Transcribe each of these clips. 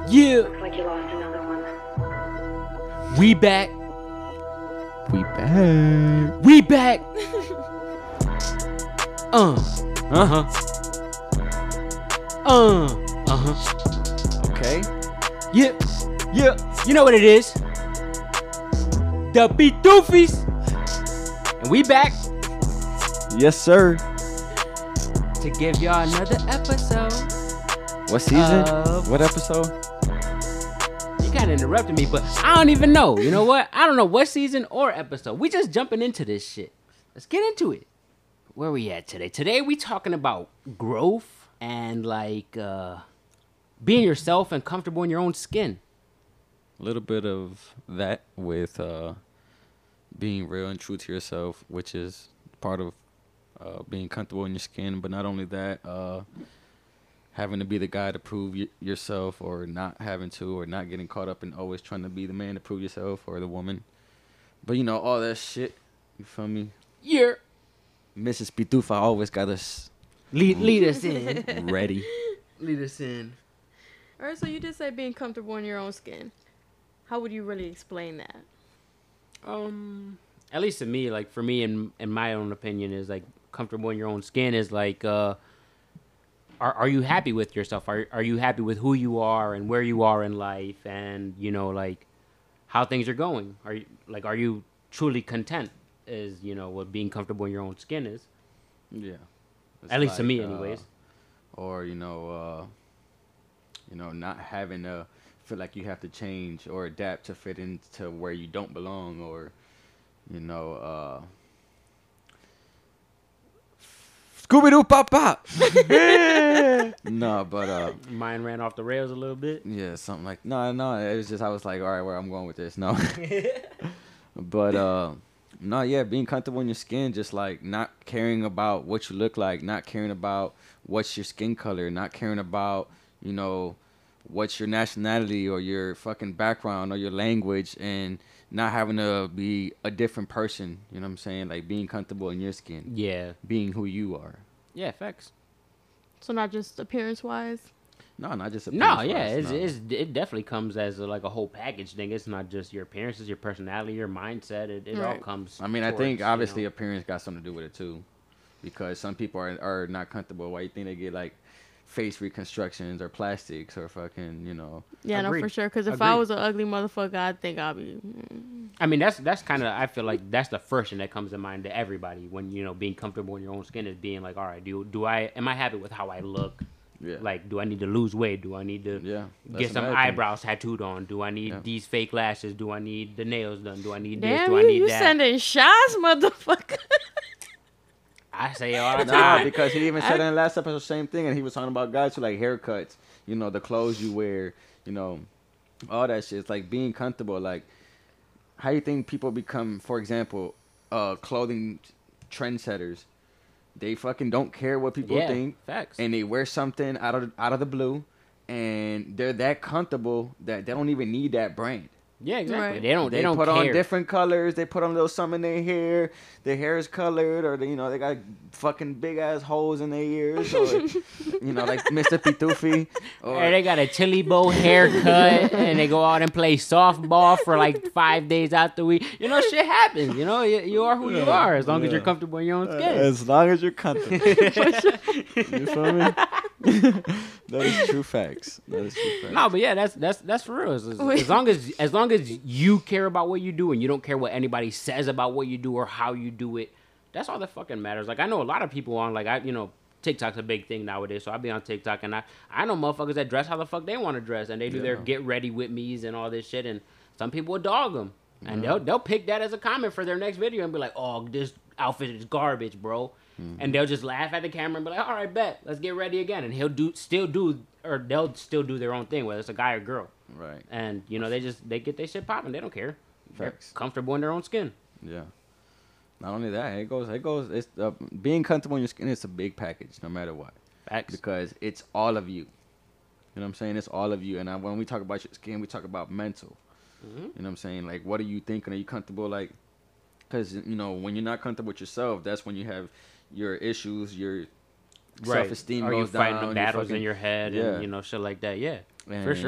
Yeah, Looks like you lost another one. we back. We back. We back. Uh-huh. Okay. Yeah, yeah. You know what it is? The Pitufis. And we back Yes, sir. to give y'all another episode. What season? Of- What episode? You kind of interrupted me, but I don't even know. You know what? I don't know what season or episode. We just jumping into this shit. Let's get into it. Where we at today? Today we talking about growth and like being yourself and comfortable in your own skin. A little bit of that with being real and true to yourself, which is part of being comfortable in your skin. But not only that, having to be the guy to prove yourself, or not having to, or not getting caught up in always trying to be the man to prove yourself, or the woman. But you know, all that shit. You feel me? Yeah. Mrs. Pitufa always got us Lead us in. ready. Lead us in. All right, so you just said being comfortable in your own skin. How would you really explain that? At least to me, like for me, in my own opinion, is like comfortable in your own skin is like, are you happy with yourself? Are you happy with who you are and where you are in life, and you know, like how things are going? Are you truly content? Is, you know, what being comfortable in your own skin is. Yeah. It's At least to like, me, anyways. Or not having to feel like you have to change or adapt to fit into where you don't belong, or Scooby Doo pop pop. No, but Mine ran off the rails a little bit. yeah, something like no. It was just I was like, all right, where I'm going with this? No, but no, yeah, being comfortable in your skin, just like not caring about what you look like, not caring about what's your skin color, not caring about, what's your nationality or your fucking background or your language, and not having to be a different person. You know what I'm saying? Like being comfortable in your skin, Yeah. being who you are. Yeah. Facts. So not just appearance-wise? No, not just No, appearance-wise, yeah, it definitely comes as like a whole package thing. It's not just your appearances, your personality, your mindset. It all Right. comes. I mean, I think towards, obviously you know. appearance got something to do with it too, because some people are not comfortable. Why you think they get like face reconstructions or plastics or fucking, Yeah, no, Agreed. for sure. Because if I Agreed. was an ugly motherfucker, I'd think I'd be... I mean, that's kind of. I feel like that's the first thing that comes to mind to everybody when being comfortable in your own skin is being like, all right, am I happy with how I look? yeah, Like, do I need to lose weight? Do I need to yeah, that's get some another thing. eyebrows tattooed on? Do I need Yeah. these fake lashes? Do I need the nails done? Do I need this? Damn, Do I you, need you that? sending shots, motherfucker. I say it all the Nah, time. because he even said in the last episode the same thing, and he was talking about guys who like haircuts, the clothes you wear, all that shit. It's like being comfortable. Like, how you think people become, for example, clothing trendsetters? They fucking don't care what people Yeah, think, facts. and they wear something out of the blue, and they're that comfortable that they don't even need that brand. Yeah, exactly. Right. They don't put care. on different colors. They put on a little something in their hair. Their hair is colored, or they got fucking big ass holes in their ears, or like Mr. Pitufi. Or Hey, they got a chili bow haircut, and they go out and play softball for like 5 days out the week. Shit happens. You are who you are as long as you're comfortable in your own skin. as long as you're comfortable. You feel me? That is true facts. No, but yeah, that's for real. As long as you care about what you do and you don't care what anybody says about what you do or how you do it, that's all that fucking matters. Like, I know a lot of people on TikTok's a big thing nowadays, so I be on TikTok and I know motherfuckers that dress how the fuck they want to dress, and they do their get ready with me's and all this shit, and some people will dog them, and they'll pick that as a comment for their next video and be like, oh, this outfit is garbage, bro. And they'll just laugh at the camera and be like, all right, bet, let's get ready again. And they'll still do their own thing, whether it's a guy or girl. Right. And, they get their shit popping. They don't care. Facts. They're comfortable in their own skin. Yeah. Not only that, it goes. It's being comfortable in your skin. It's a big package, no matter what. Facts. Because it's all of you. You know what I'm saying? It's all of you. And when we talk about your skin, we talk about mental. Mm-hmm. You know what I'm saying? Like, what are you thinking? Are you comfortable? Like, because, when you're not comfortable with yourself, that's when you have your issues, your self-esteem Are you goes down. fighting the battles fucking, in your head yeah. and, shit like that? Yeah, and, for sure.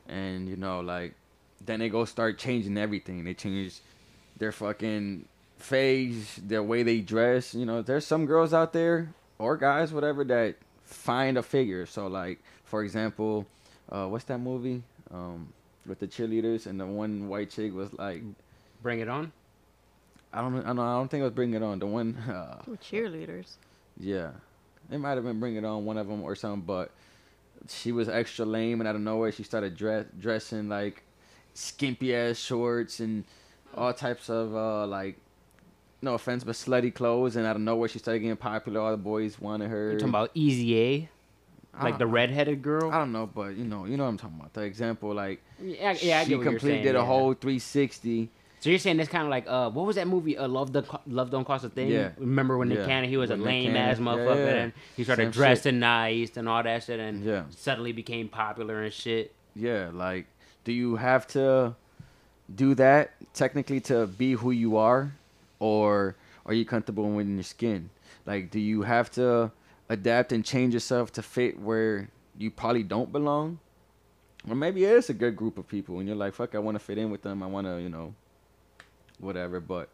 and like then they go start changing everything. They change their fucking face, their way they dress. There's some girls out there or guys, whatever, that find a figure. So like, for example, what's that movie with the cheerleaders and the one white chick was like, Bring It On. I don't think it was Bring It On. The one With cheerleaders. yeah, it might have been Bring It On, one of them or something, but she was extra lame, and out of nowhere she started dressing like skimpy ass shorts and all types of like, no offense, but slutty clothes, and out of nowhere she started getting popular. All the boys wanted her. You're talking about Easy A, like the redheaded girl. I don't know, but you know what I'm talking about. The example, like, Yeah, I she get what you're completely saying, did a yeah. whole 360. So you're saying this kind of like what was that movie? Love Don't Cost a Thing. Yeah. Remember when Nick Yeah. Cannon, he was When a Nick lame ass Cannon- motherfucker, yeah. and he started Same dressing nice and all that shit, and Yeah. suddenly became popular and shit. Yeah, like, do you have to do that technically to be who you are, or are you comfortable in your skin? Like, do you have to adapt and change yourself to fit where you probably don't belong? Or maybe it's a good group of people and you're like, fuck, I want to fit in with them. I want to, whatever. But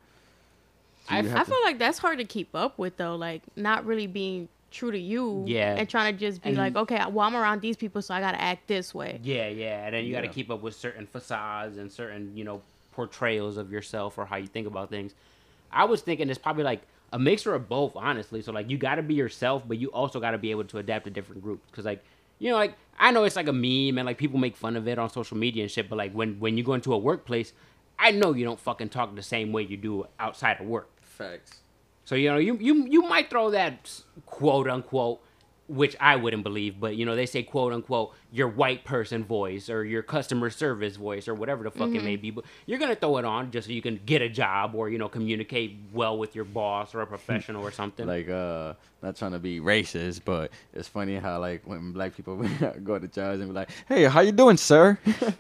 do I you have feel like that's hard to keep up with though. Like not really being true to you. Yeah. And trying to just be And- like, okay, well I'm around these people, so I gotta act this way. Yeah, and then you got to Yeah. keep up with certain facades and certain portrayals of yourself or how you think about things. I was thinking it's probably like a mixture of both, honestly. So like you got to be yourself, but you also got to be able to adapt to different groups. Because like like I know it's like a meme and like people make fun of it on social media and shit. But like when you go into a workplace, I know you don't fucking talk the same way you do outside of work. facts? So you might throw that quote unquote, which I wouldn't believe, but they say quote unquote your white person voice or your customer service voice or whatever the fuck it may be, but you're gonna throw it on just so you can get a job or communicate well with your boss or a professional or something. Like, not trying to be racist, but it's funny how, like, when black people go to jobs and be like, hey, how you doing, sir?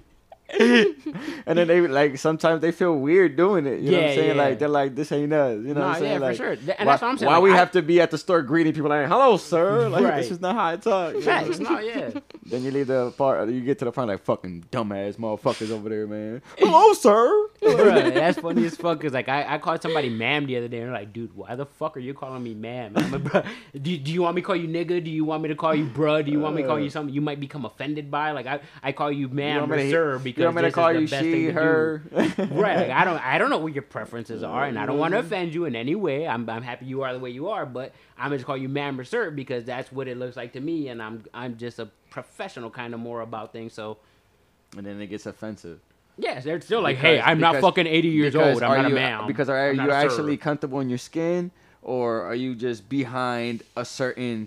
And then they, like, sometimes they feel weird doing it. You know what I'm saying? Yeah. Like, they're like, this ain't us. You know what Nah, I'm saying? yeah, for Like, sure. And why, that's what I'm saying. Why Like, we I- have to be at the store greeting people like, hello, sir? Like, Right. this is not how I talk. You know? Facts, no, yeah. Then you leave the part, you get to the point like, fucking dumbass motherfuckers over there, man. Hello, sir. Bruh, that's funny as fuck. Cause like I called somebody ma'am the other day, and they're like, "Dude, why the fuck are you calling me ma'am?" And I'm like, "Bruh, do you want me to call you nigga? Do you want me to call you bruh? Do you want me to call you something you might become offended by? Like I call you ma'am or sir because you want me to this call is the you best she, thing to her? do." Right? Like, I don't know what your preferences are, and I don't want to offend you in any way. I'm happy you are the way you are, but I'm gonna just call you ma'am or sir because that's what it looks like to me, and I'm just a professional kind of more about things. So And then it gets offensive. yes, they're still like, Because- "Hey, I'm not because- fucking 80 years because old. I'm are not a you- ma'am." Because are I'm not you a sir." actually comfortable in your skin, or are you just behind a certain,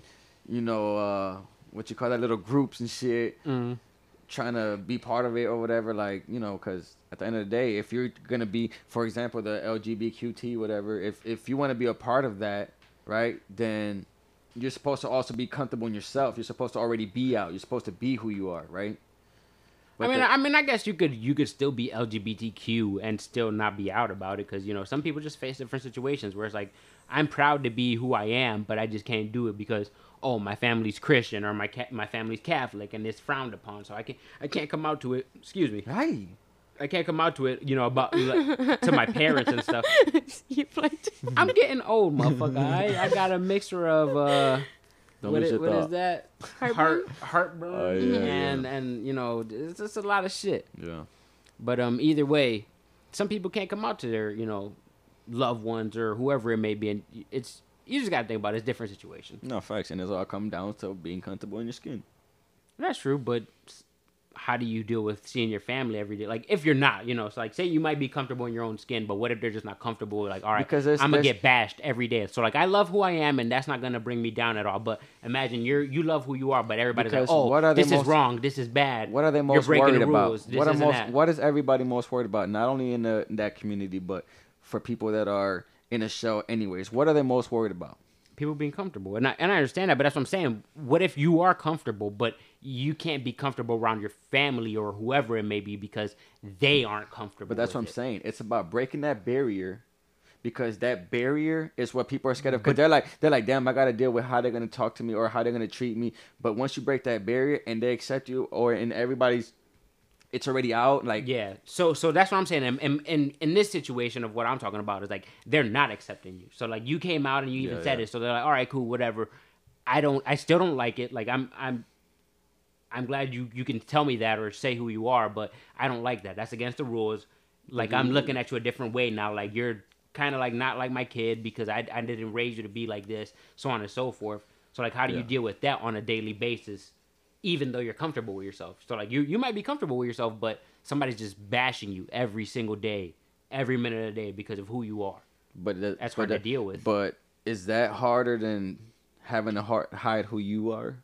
what you call that, little groups and shit, Mhm. trying to be part of it or whatever? Like, because at the end of the day, if you're gonna be, for example, the LGBTQT, whatever, if you want to be a part of that, right, then you're supposed to also be comfortable in yourself. You're supposed to already be out. You're supposed to be who you are, right? But I mean, I guess you could still be LGBTQ and still not be out about it because some people just face different situations where it's like I'm proud to be who I am, but I just can't do it because my family's Christian or my family's Catholic and it's frowned upon, so I can't come out to it. Excuse me, hey, I can't come out to it, about like, to my parents and stuff. You played. I'm getting old, motherfucker. I got a mixture of don't what lose is, your what is thought. that? Heartburn? Heartburn, Oh, yeah, and it's just a lot of shit. Yeah. But either way, some people can't come out to their loved ones or whoever it may be, and you just gotta think about it. It's different situations. No, facts, and it's all come down to being comfortable in your skin. That's true, but how do you deal with seeing your family every day? Like, if you're not, it's like, say you might be comfortable in your own skin, but what if they're just not comfortable? Like, all right, Because I'm gonna get bashed every day. So, like, I love who I am, and that's not gonna bring me down at all. But imagine you love who you are, but everybody's Because like, oh, what are they this is most- wrong, this is bad. What are they You're most breaking worried the about? rules. This isn't that. What is everybody most worried about? Not only in that community, but for people that are in a show anyways. What are they most worried about? People being comfortable, and I understand that, but that's what I'm saying. What if you are comfortable, but you can't be comfortable around your family or whoever it may be because they aren't comfortable? But that's what I'm with it? saying. It's about breaking that barrier, because that barrier is what people are scared of. Because they're like, damn, I gotta deal with how they're gonna talk to me or how they're gonna treat me. But once you break that barrier and they accept you, or in everybody's it's already out. Like, Yeah. So that's what I'm saying. And in this situation of what I'm talking about is like they're not accepting you. So like you came out and you even said it. So they're like, all right, cool, whatever. I still don't like it. Like I'm glad you can tell me that or say who you are, but I don't like that. That's against the rules. Like I'm looking at you a different way now. Like you're kind of like not like my kid because I didn't raise you to be like this, so on and so forth. So like how do you deal with that on a daily basis? Even though you're comfortable with yourself. So like you might be comfortable with yourself, but somebody's just bashing you every single day, every minute of the day because of who you are. But That's hard to deal with. But is that harder than having to hide who you are?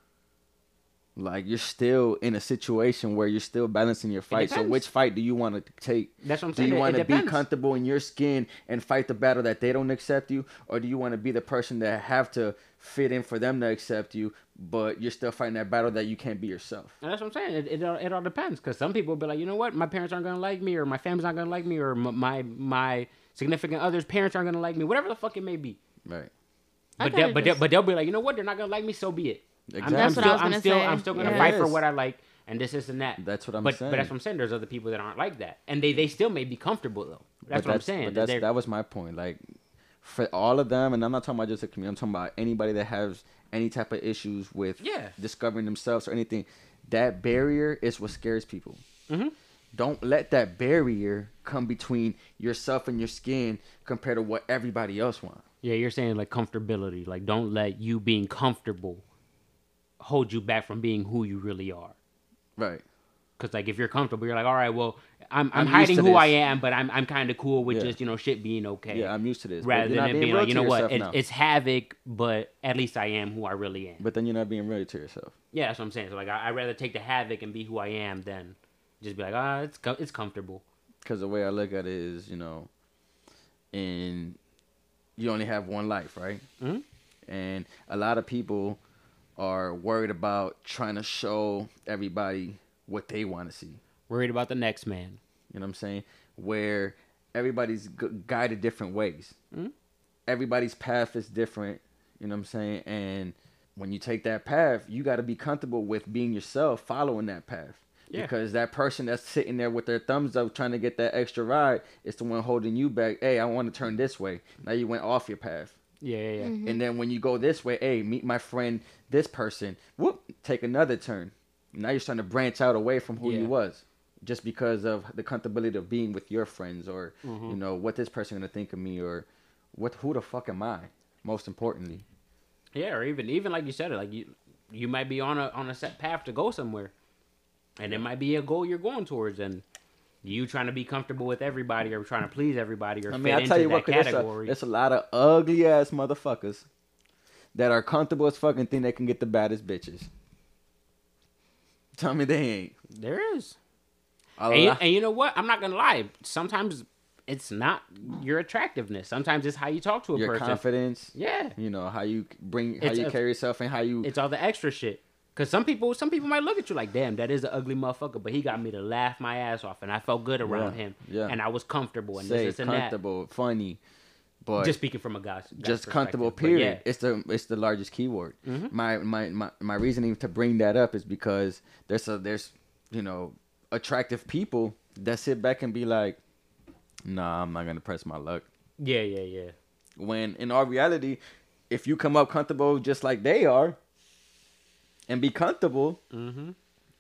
Like you're still in a situation where you're still balancing your fight. So which fight do you want to take? That's what I'm saying. Do you want to be depends. comfortable in your skin and fight the battle that they don't accept you? Or do you want to be the person that have to fit in for them to accept you, but you're still fighting that battle that you can't be yourself? And that's what I'm saying. It all depends. Because some people will be like, you know what? My parents aren't going to like me, or my family's not going to like me, or my significant other's parents aren't going to like me. Whatever the fuck it may be. Right. But they'll be like, you know what? They're not going to like me, so be it. Exactly. That's what I was gonna say. I'm still gonna Yeah. fight for Yes. what I like, and this and that. That's what I'm but saying. But that's what I'm saying. There's other people that aren't like that, and they still may be comfortable though. That's what I'm saying. But that was my point. Like for all of them, and I'm not talking about just a community. I'm talking about anybody that has any type of issues with discovering themselves or anything. That barrier is what scares people. Mm-hmm. Don't let that barrier come between yourself and your skin compared to what everybody else wants. Yeah, you're saying like comfortability. Like don't let you being comfortable hold you back from being who you really are. Right. Because like if you're comfortable, you're like, all right, well, I'm used hiding to who this. I am, but I'm kind of cool with Yeah. just shit being okay. Yeah, I'm used to this. But Rather you're than not it being being real like, you to know what, yourself now. it's havoc, but at least I am who I really am. But then you're not being real to yourself. Yeah, that's what I'm saying. So like I'd rather take the havoc and be who I am than just be like, it's comfortable. Because the way I look at it is, and you only have one life, right? Mhm. And a lot of people are worried about trying to show everybody what they want to see. Worried about the next man. You know what I'm saying? Where everybody's guided different ways. Mhm. Everybody's path is different. You know what I'm saying? And when you take that path, you got to be comfortable with being yourself, following that path. Yeah. Because that person that's sitting there with their thumbs up trying to get that extra ride is the one holding you back. Hey, I want to turn this way. Now you went off your path. Yeah. Mm-hmm. And then when you go this way, hey, meet my friend, this person. Whoop, take another turn. Now you're starting to branch out away from who you was. Just because of the comfortability of being with your friends or, what this person going to think of me or who the fuck am I, most importantly. Yeah, or even like you said it, like you might be on a set path to go somewhere. And it might be a goal you're going towards, and you trying to be comfortable with everybody or trying to please everybody or fit into that category. There's a lot of ugly ass motherfuckers that are comfortable as fucking think they can get the baddest bitches. Tell me they ain't. There is. And you know what? I'm not gonna lie. Sometimes it's not your attractiveness. Sometimes it's how you talk to a your person. confidence. Yeah. How you carry yourself and how you. It's all the extra shit. Cause some people might look at you like, damn, that is an ugly motherfucker, but he got me to laugh my ass off, and I felt good around him, and I was comfortable and safe, this and comfortable, funny, but just speaking from a guy's just comfortable. perspective. Period. Yeah. It's the largest keyword. Mm-hmm. My reasoning to bring that up is because there's attractive people that sit back and be like, nah, I'm not gonna press my luck. Yeah. When in our reality, if you come up comfortable just like they are. And be comfortable, mm-hmm.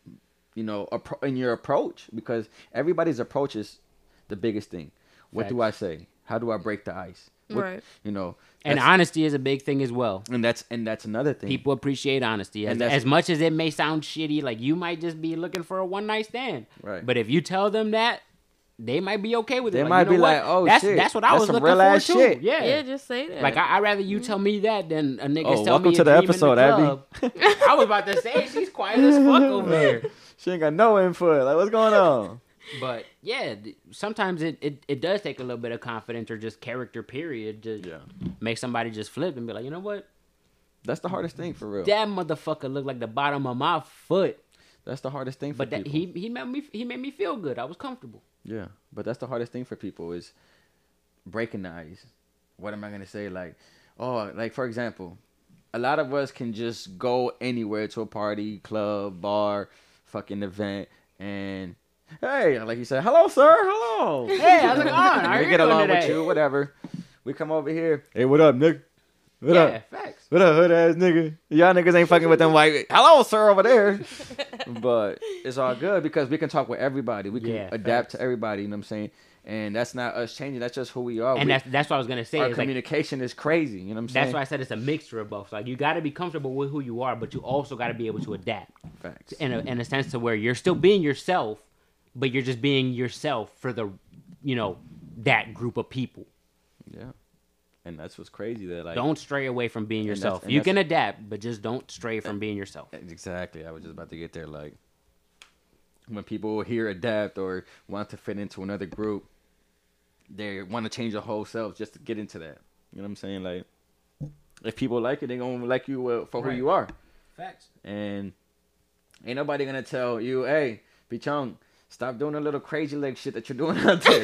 In your approach, because everybody's approach is the biggest thing. What do I say? How do I break the ice? Right. And honesty is a big thing as well. And that's another thing. People appreciate honesty. As much as it may sound shitty, like you might just be looking for a one night stand. Right. But if you tell them that, they might be okay with it. They like, might be like, oh, shit. That's what I was looking real for ass too. shit. Yeah, just say that. Like I'd rather you tell me that than a nigga tell welcome me to a the dream episode, in the Abby. club. I was about to say she's quiet as fuck over there. She ain't got no input. Like, what's going on? But yeah, sometimes it does take a little bit of confidence or just character, period, to make somebody just flip and be like, you know what? That's the hardest thing for real. That motherfucker looked like the bottom of my foot. That's the hardest thing for people. But he made me feel good. I was comfortable. Yeah, but that's the hardest thing for people is breaking the ice. What am I gonna say? Like, for example, a lot of us can just go anywhere to a party, club, bar, fucking event, And hey, like you said, hello, sir, hello. Hey, how's it going? How We you get doing along today? with you, whatever. We come over here. Hey, what up, nigga? What Yeah, up? facts. What up, hood ass nigga? Y'all niggas ain't fucking with them white. Hello, sir, over there. But it's all good because we can talk with everybody. We can Yeah, adapt facts. to everybody. You know what I'm saying? And that's not us changing. That's just who we are. And that's what I was gonna say. Our Is like, communication is crazy. You know what I'm saying? that's why I said it's a mixture of both. Like you got to be comfortable with who you are, but you also got to be able to adapt Facts. in a sense to where you're still being yourself, but you're just being yourself for the, that group of people. Yeah. And that's what's crazy. That like Don't stray away from being And that's- yourself. and You that's- can adapt, but just don't stray from being yourself. Exactly. I was just about to get there. Like when people hear adapt or want to fit into another group, they want to change their whole self just to get into that. You know what I'm saying? Like if people like it, they gonna like you for who Right. you are. Facts. And ain't nobody gonna tell you, hey, Bichong, stop doing the little crazy leg shit that you're doing out there.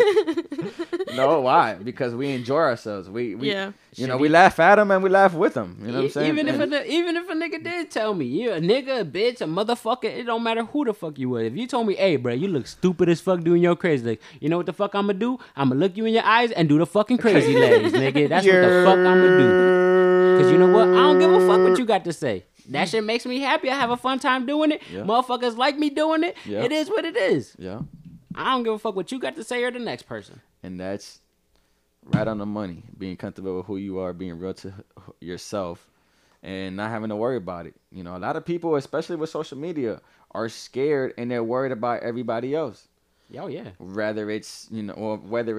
No, why? Because we enjoy ourselves. We Yeah. we laugh at them and we laugh with them. You know what I'm saying? Even if And- even if a nigga did tell me, you a nigga, a bitch, a motherfucker, it don't matter who the fuck you was. If you told me, hey, bro, you look stupid as fuck doing your crazy legs, you know what the fuck I'm gonna do? I'm gonna look you in your eyes and do the fucking crazy legs, nigga. That's what the fuck I'm gonna do. Cause you know what? I don't give a fuck what you got to say. That shit makes me happy. I have a fun time doing it. Yeah. Motherfuckers like me doing it. Yeah. It is what it is. Yeah. I don't give a fuck what you got to say or the next person. And that's right on the money. Being comfortable with who you are, being real to yourself, and not having to worry about it. You know, a lot of people, especially with social media, are scared and they're worried about everybody else. Oh yeah. Whether it's, or whether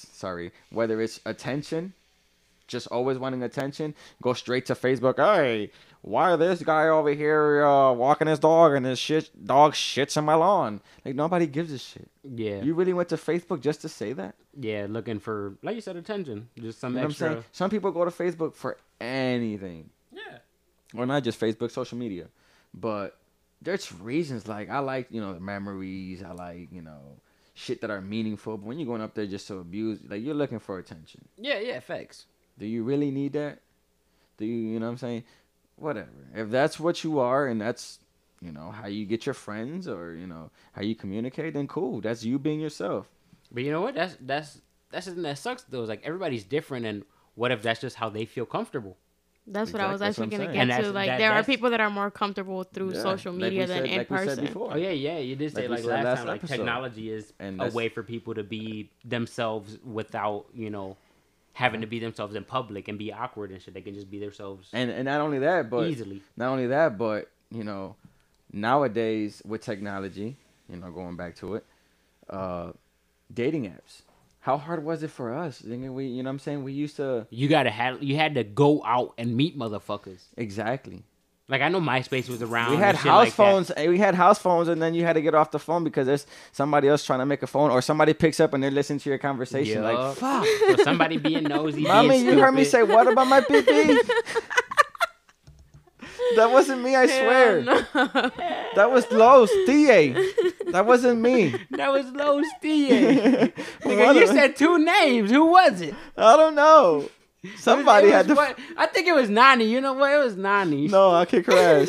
it's attention, just always wanting attention, go straight to Facebook. Hey, why this guy over here walking his dog and his dog shits in my lawn? Like, nobody gives a shit. Yeah. You really went to Facebook just to say that? Yeah, looking for, like you said, attention. Just some You know extra. what I'm saying? Some people go to Facebook for anything. Yeah. Or not just Facebook, social media. But there's reasons. Like, I like, the memories. I like, shit that are meaningful. But when you're going up there just to abuse, like, you're looking for attention. Yeah, facts. Do you really need that? Do you know what I'm saying? Whatever. If that's what you are and that's, how you get your friends or, how you communicate, then cool. That's you being yourself. But you know what? That's something that sucks though. Is like everybody's different, and what if that's just how they feel comfortable? That's what I was Exactly, that's actually what I'm going to saying. get And to. that's- Like, that- there are that's- people that are more comfortable through Yeah, social like media we than said- in like we said person. before. Oh yeah, you did say Like we like said last time, like episode. technology is And a that's- way for people to be themselves without having to be themselves in public and be awkward and shit. They can just be themselves And not only that, but easily. nowadays with technology, going back to it, dating apps. How hard was it for us? We, you know what I'm saying? We used to You had to go out and meet motherfuckers. exactly. Like I know MySpace was around. We had and shit house like that. phones. We had house phones, and then you had to get off the phone because there's somebody else trying to make a phone, or somebody picks up and they're listening to your conversation. Like, Yup. fuck, So somebody being nosy. mommy, being you heard me stupid. say what about my pee? That wasn't me, I swear. That was Los Tie. That wasn't me. That was Low Steve. Nigga, What you a- said two names. Who was it? I don't know. Somebody It had was to. what- I think it was Nani. You know what? It was Nani. No, I'll kick her ass.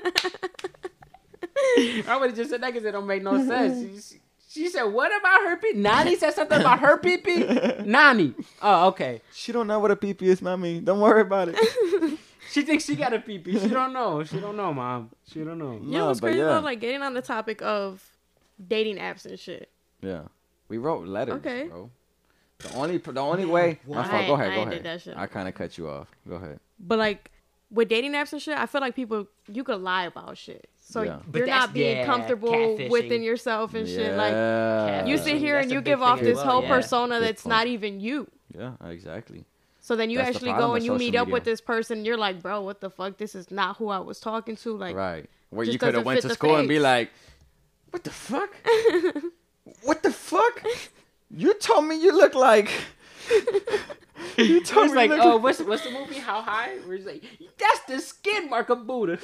I would have just said that because it don't make no sense. She said, what about her pee? Nani said something about her pee-pee? Nani. Oh, okay. She don't know what a pee is, mommy. Don't worry about it. She thinks she got a pee-pee. She don't know. She don't know, Mom. She don't know. You know what's crazy though? Like, getting on the topic of dating apps and shit. Yeah, we wrote letters, Okay. bro. The only way. My fault. Go ahead. I Go ain't ahead. did that shit. I kind of cut you off. Go ahead. But like with dating apps and shit, I feel like you could lie about shit. So Yeah. But you're that's- not being yeah, comfortable catfishing. within yourself and shit. Like Yeah. you sit here That's and a you big give thing off as this well, whole yeah. persona Good that's point. not even you. Yeah, exactly. So then you That's the actually problem go with and you social meet up media. with this person. You're like, bro, what the fuck? This is not who I was talking to. Like, Right. Where just you could have 'cause it went fit to the school and be face. like, what the fuck? What the fuck? You told me you look like. You told It's me like, you oh, look what's the movie? How High? Where he's like, that's the skid mark of Buddha.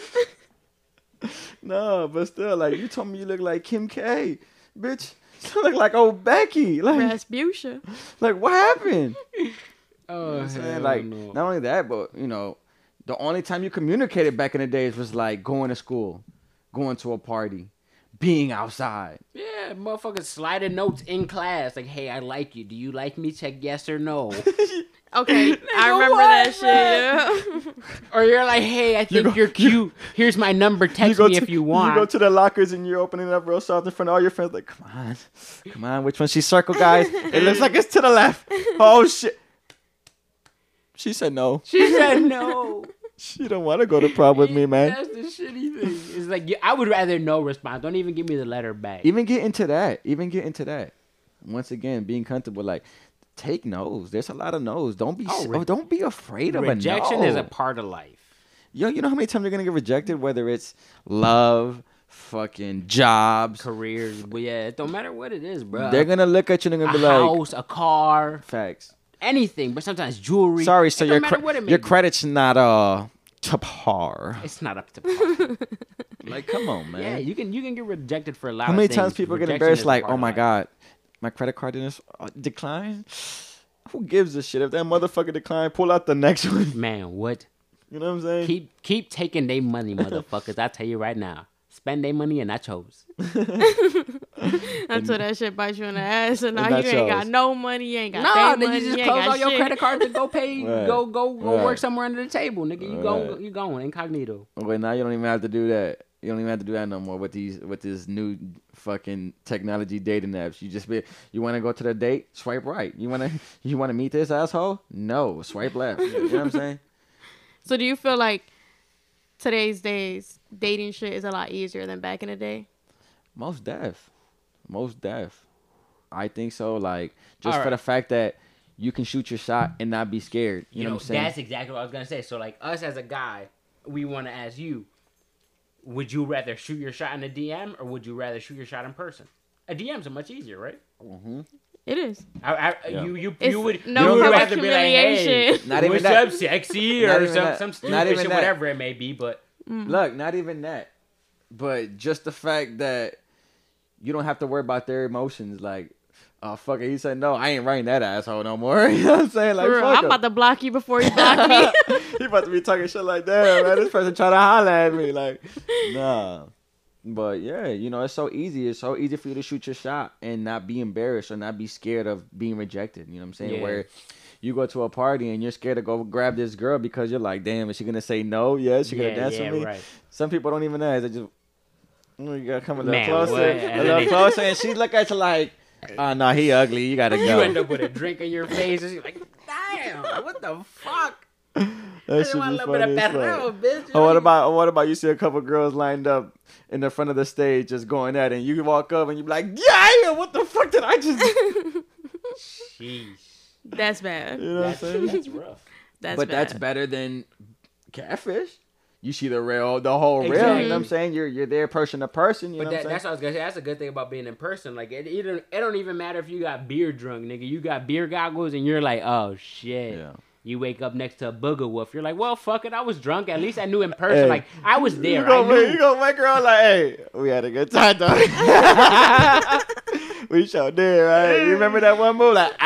No, but still, like, you told me you look like Kim K. Bitch, you look like old Becky. Like, Rasputia. like what happened? Oh, I'm saying, hell like, no. not only that, but, the only time you communicated back in the days was, like, going to school, going to a party, being outside. Yeah, motherfuckers sliding notes in class like, "Hey, I like you. Do you like me? Check yes or no." Okay, I remember what, that shit. Yeah. Or you're like, "Hey, I think you're cute. Here's my number. Text me if you want." You go to the lockers and you're opening it up real soft in front of all your friends. Like, come on, which one she circled, guys? It looks like it's to the left. Oh shit. She said no. She said no. She don't want to go to prom with me, man. That's the shitty thing. It's like I would rather no response. Don't even give me the letter back. Even get into that. Once again, being comfortable, like take no's. There's a lot of no's. Don't be don't be afraid of rejection a no. is a part of life. Yo, you know how many times you're gonna get rejected, whether it's love, fucking jobs, Careers, but yeah, it don't matter what it is, bro. they're gonna look at you and they're gonna be a like, house, a car, facts. anything, but sometimes jewelry. Sorry, so It your don't matter what it may your be. credit's not to par. It's not up to par. Like, come on, man. Yeah, you can get rejected for a lot. How many of things. times people get Rejection embarrassed? is a Like, part oh of my life. god, my credit card didn't decline. Who gives a shit if that motherfucker decline? Pull out the next one. Man, what? You know what I'm saying? Keep taking their money, motherfuckers. I tell you right now, spend their money and nachos. Until that shit bites you in the ass, and now And you ain't got nachos. no money, you ain't got No, their nigga, money, you you just ain't close got all your shit. credit cards and go pay, Right. go Right. work somewhere under the table, nigga. Right. You going incognito. Wait, now you don't even have to do that. You don't even have to do that no more with this new fucking technology dating apps. You want to go to the date? Swipe right. You want to meet this asshole? No, swipe left. You know what I'm saying? So do you feel like today's days dating shit is a lot easier than back in the day? Most deaf. I think so. Like just All for right. the fact that you can shoot your shot and not be scared. You know what I'm saying? That's exactly what I was gonna say. So like us as a guy, we want to ask you: would you rather shoot your shot in a DM or would you rather shoot your shot in person? A DM's are much easier, right? It is. Yeah. You It's would no you would public rather be like, hey, humiliation. Not even what's that. up, sexy, Not or even that. some Not stupid even shit, that. whatever it may be. But Look, not even that. But just the fact that you don't have to worry about their emotions. Like, oh, fuck it. He said, no, I ain't writing that asshole no more. You know what I'm saying? Like, For real, fuck I'm him. about to block you before you block me. He about to be talking shit like that, man. This person trying to holler at me. Like, nah. But, yeah, you know, it's so easy. It's so easy for you to shoot your shot and not be embarrassed or not be scared of being rejected. You know what I'm saying? Yeah. Where you go to a party and you're scared to go grab this girl because you're like, damn, is she going to say no? Yes, she going to dance with me? right. Some people don't even ask. They just, you gotta come a little Man, closer, what? a And little then they- closer, and she look at you like, oh, no, he ugly. You gotta You go. end up with a drink in your face, and you're like, damn, what the fuck? I That just should want a be little bit funny of as perreo, fuck. bitch. Oh, what about you see a couple girls lined up in the front of the stage just going at it, and you walk up and you be like, yeah, what the fuck did I just do? Sheesh. That's bad. You know what I'm saying? That's rough. That's But bad. that's better than catfish. You see the whole real. You Exactly. know what I'm saying? You're there person to person. You know But what I'm saying? that's what I was gonna say. That's a good thing about being in person. Like it don't even matter if you got beer drunk, nigga. You got beer goggles, and you're like, oh shit. Yeah. You wake up next to a booger wolf. You're like, well, fuck it. I was drunk. At least I knew in person. Hey. Like I was there. You gonna, I knew. you gonna make her all like, hey, we had a good time, though. We sure did, right? You remember that one move? Like,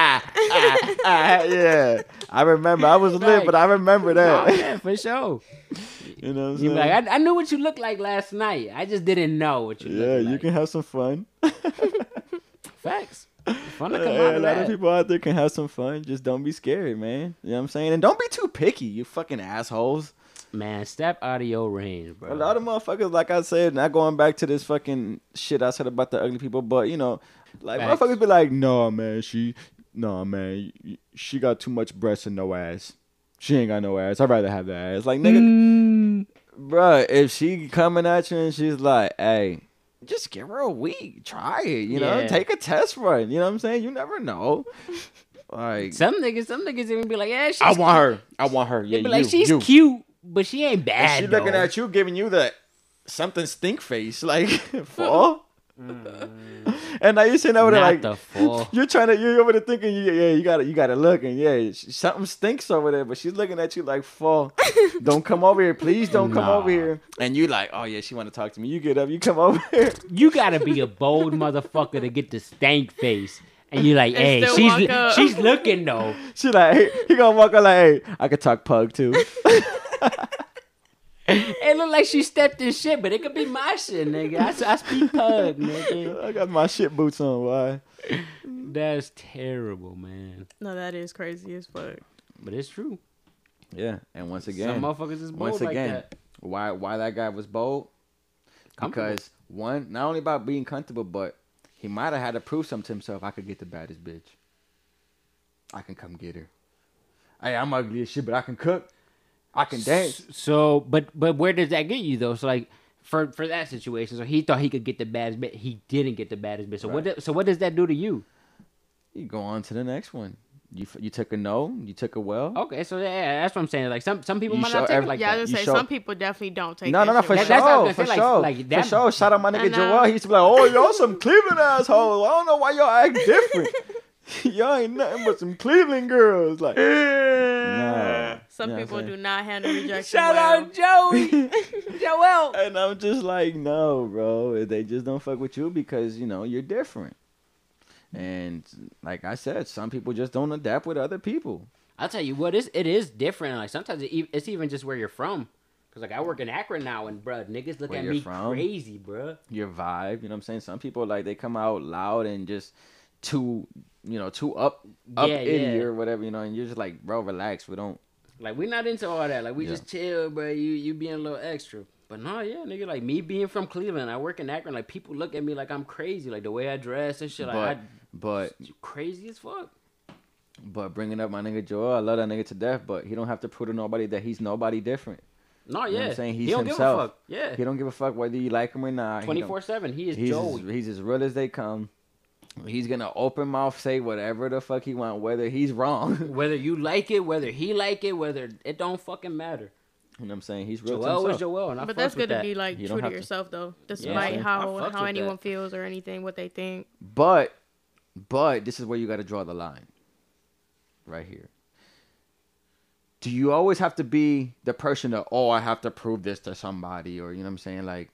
yeah. I remember. I was lit, Right. but I remember Oh, that. yeah, for sure. You know what I'm You saying? be like, I knew what you looked like last night. I just didn't know what you yeah, looked like. you can have some fun. Facts. Fun to come Hey, out a of lot that. of people out there can have some fun. Just don't be scared, man. You know what I'm saying? And don't be too picky, you fucking assholes. Man, step out of your range, bro. A lot of motherfuckers, like I said, not going back to this fucking shit I said about the ugly people, but you know, like Facts. motherfuckers be like, no, man, she got too much breasts and no ass. She ain't got no ass. I'd rather have the ass. Like, nigga, bruh, if she coming at you and she's like, hey, just give her a week. Try it, you know? Yeah. Take a test run. You know what I'm saying? You never know. Like, Some niggas even be like, yeah, she's I want her. Yeah, They be like, you, she's you. cute, but she ain't And bad. she looking though. at you, giving you the something stink face, like fall. And now you're sitting over there Not like the fall. you're over there thinking, yeah, you gotta look, and yeah, something stinks over there, but she's looking at you like, fall. Don't come over here, please. Don't come Nah. over here. And you like, oh yeah, she want to talk to me. You get up, you come over here. You gotta be a bold motherfucker to get the stank face. And you're like, And hey, still walk up. she's looking though. She like, hey, he gonna walk up like, hey, I could talk pug too. It look like she stepped in shit, but it could be my shit, nigga. I speak pug, nigga. I got my shit boots on. Why? That's terrible, man. No, that is crazy as fuck. But it's true. Yeah, and once Some again, motherfuckers is bold once like again, that. why that guy was bold? Comfortable. Because one, not only about being comfortable, but he might have had to prove something to himself. I could get the baddest bitch. I can come get her. Hey, I'm ugly as shit, but I can cook. I can dance. So, but where does that get you though? So like for that situation, so he thought he could get the baddest bitch. He didn't get the baddest bitch. So Right. what does that do to you? You go on to the next one. You took a no. You took a well. Okay, so yeah, that's what I'm saying. Like some people You might show not take it every- like Yeah, I that. was You gonna say show- some people definitely don't take No, that no, shit for well. That's what I sure, was for gonna say, sure, like that- for sure. Shout out my nigga And, Joel. He used to be like, "Oh, y'all some Cleveland assholes. I don't know why y'all act different. Y'all ain't nothing but some Cleveland girls." Like, nah. Some You know what people I'm do saying? not handle rejection Shout well. out Joey, Joel. And I'm just like, no, bro. They just don't fuck with you because you're different. And like I said, some people just don't adapt with other people. I'll tell you what, it is different. Like sometimes it's even just where you're from. Cause like I work in Akron now, and bruh, niggas look Where at you're me from? crazy, bruh. Your vibe, you know what I'm saying? Some people like they come out loud and just too up Yeah, itty yeah. or whatever, and you're just like, bro, relax. We don't. Like we not into all that. Like we Yeah. just chill, bruh. You being a little extra. But no, yeah, nigga. Like me being from Cleveland, I work in Akron. Like people look at me like I'm crazy. Like the way I dress and shit. Like But you crazy as fuck. but bringing up my nigga Joel, I love that nigga to death. But he don't have to prove to nobody that he's nobody different. No, You know yeah. what I'm saying? he He's don't himself. give a fuck. Yeah. He don't give a fuck whether you like him or not. He don't- 24/7. He is He's Joey. he's as real as they come. He's gonna open mouth say whatever the fuck he want, whether he's wrong. Whether you like it, whether he like it, whether it don't fucking matter. You know what I'm saying? He's real to Joel himself. is Joel, and I But fucks that's with good to that. be like You true don't to have to- yourself though, Yeah, despite I fucks how with anyone that. feels or anything, what they think. But this is where you got to draw the line. Right here. Do you always have to be the person that, I have to prove this to somebody, or you know what I'm saying, like,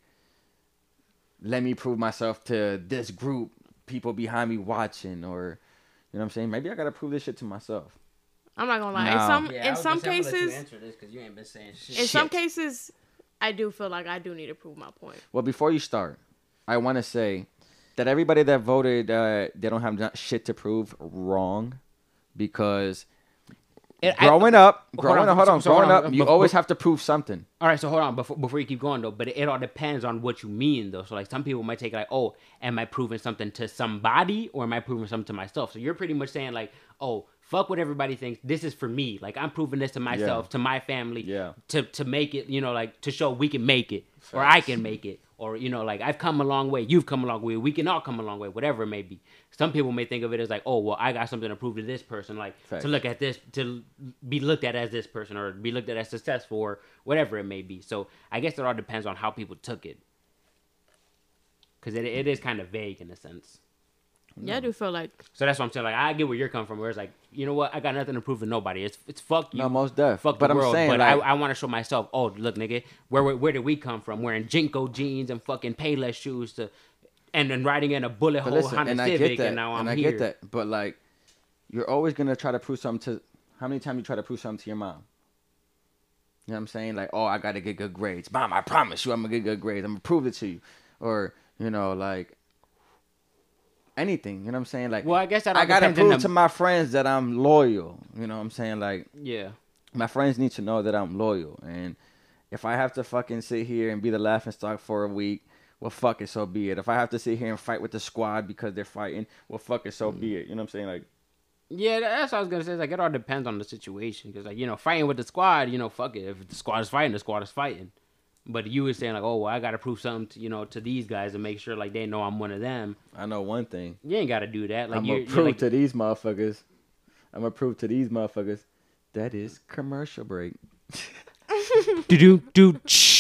let me prove myself to this group, people behind me watching, or you know what I'm saying? Maybe I got to prove this shit to myself. I'm not gonna lie. No. In some cases, because you ain't been saying in some Shit. cases, I do feel like I do need to prove my point. Well, before you start, I want to say that everybody that voted they don't have shit to prove wrong, because growing up, growing up, you always have to prove something. All right, so hold on before you keep going though. But it all depends on what you mean though. So like some people might take it like, oh, am I proving something to somebody or am I proving something to myself? So you're pretty much saying like, oh, fuck what everybody thinks. This is for me. Like I'm proving this to myself, to my family, to make it. Like to show we can make it, or I can make it, or like I've come a long way, you've come a long way, we can all come a long way, whatever it may be. Some people may think of it as like, oh, well, I got something to prove to this person, like to look at this, to be looked at as this person, or be looked at as successful, or whatever it may be. So I guess it all depends on how people took it, because it is kind of vague in a sense. Yeah, I do feel like So that's what I'm saying. Like I get where you're coming from, where it's like, you know what, I got nothing to prove to nobody. It's fuck you. No, most def. Fuck But the I'm world. saying, but like- I want to show myself. Oh, look, nigga, where did we come from? Wearing Jinko jeans and fucking Payless shoes and then riding in a bullet But hole listen, Honda and I Civic, get that, and now I'm and I here. get that. But like, you're always gonna try to prove something to. How many times you try to prove something to your mom? You know what I'm saying? Like, oh, I gotta get good grades, Mom. I promise you, I'm gonna get good grades. I'm gonna prove it to you, or like anything. You know what I'm saying? Like, Well, I guess that all I gotta depends on prove to my friends that I'm loyal. You know what I'm saying? Like, Yeah. my friends need to know that I'm loyal, and if I have to fucking sit here and be the laughing stock for a week, well, fuck it, so be it. If I have to sit here and fight with the squad because they're fighting, well, fuck it, so be it. You know what I'm saying? Like, Yeah, that's what I was gonna say. It's like it all depends on the situation, because like fighting with the squad, fuck it. If the squad is fighting, the squad is fighting. But you were saying like, oh, well, I gotta prove something, to these guys to make sure like they know I'm one of them. I know one thing. You ain't gotta do that. Like I'm you're gonna prove like, to these motherfuckers. I'm gonna prove to these motherfuckers that is commercial break. do.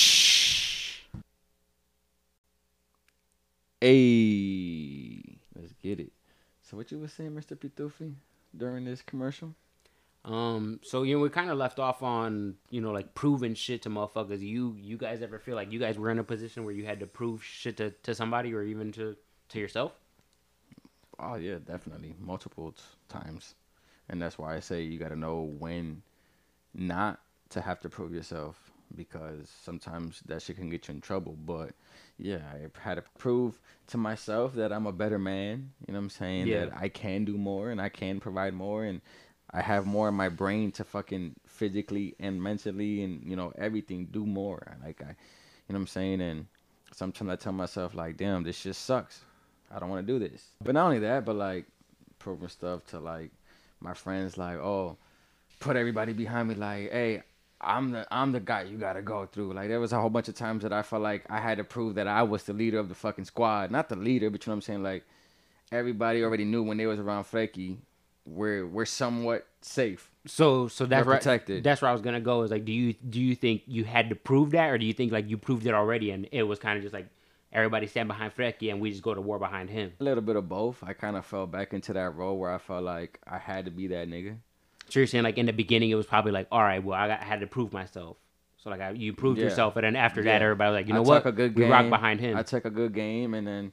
Hey, let's get it. So what you was saying, Mr. Pitufi, during this commercial? So we kind of left off on like proving shit to motherfuckers. You guys ever feel like you guys were in a position where you had to prove shit to somebody or even to yourself? Oh yeah, definitely, multiple times, and that's why I say you got to know when not to have to prove yourself, because sometimes that shit can get you in trouble. But yeah, I had to prove to myself that I'm a better man. You know what I'm saying? Yeah. That I can do more and I can provide more, and I have more in my brain to fucking physically and mentally and everything do more. Like I, you know what I'm saying? And sometimes I tell myself like, damn, this shit sucks. I don't want to do this. But not only that, but like proving stuff to like my friends, like, oh, put everybody behind me, like, hey, I'm the guy you gotta go through. Like there was a whole bunch of times that I felt like I had to prove that I was the leader of the fucking squad. Not the leader, but you know what I'm saying? Like everybody already knew when they was around Frankie, we're somewhat safe. So that's We're right. protected. That's where I was gonna go. Is like, do you think you had to prove that, or do you think like you proved it already, and it was kind of just like everybody stand behind Frecky and we just go to war behind him? A little bit of both. I kind of fell back into that role where I felt like I had to be that nigga. So you're saying like in the beginning it was probably like, all right, well I had to prove myself. So like you proved Yeah. yourself, and then after that Yeah. everybody was like, you know I what, took a good we game. rock behind him. I took a good game, and then,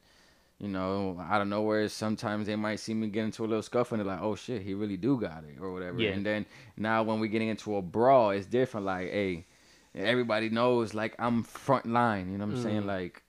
out of nowhere, sometimes they might see me get into a little scuffle, and they're like, oh shit, he really do got it, or whatever. Yeah. And then now when we're getting into a brawl, it's different. Like, hey, everybody knows, like, I'm front line. You know what I'm saying? Like,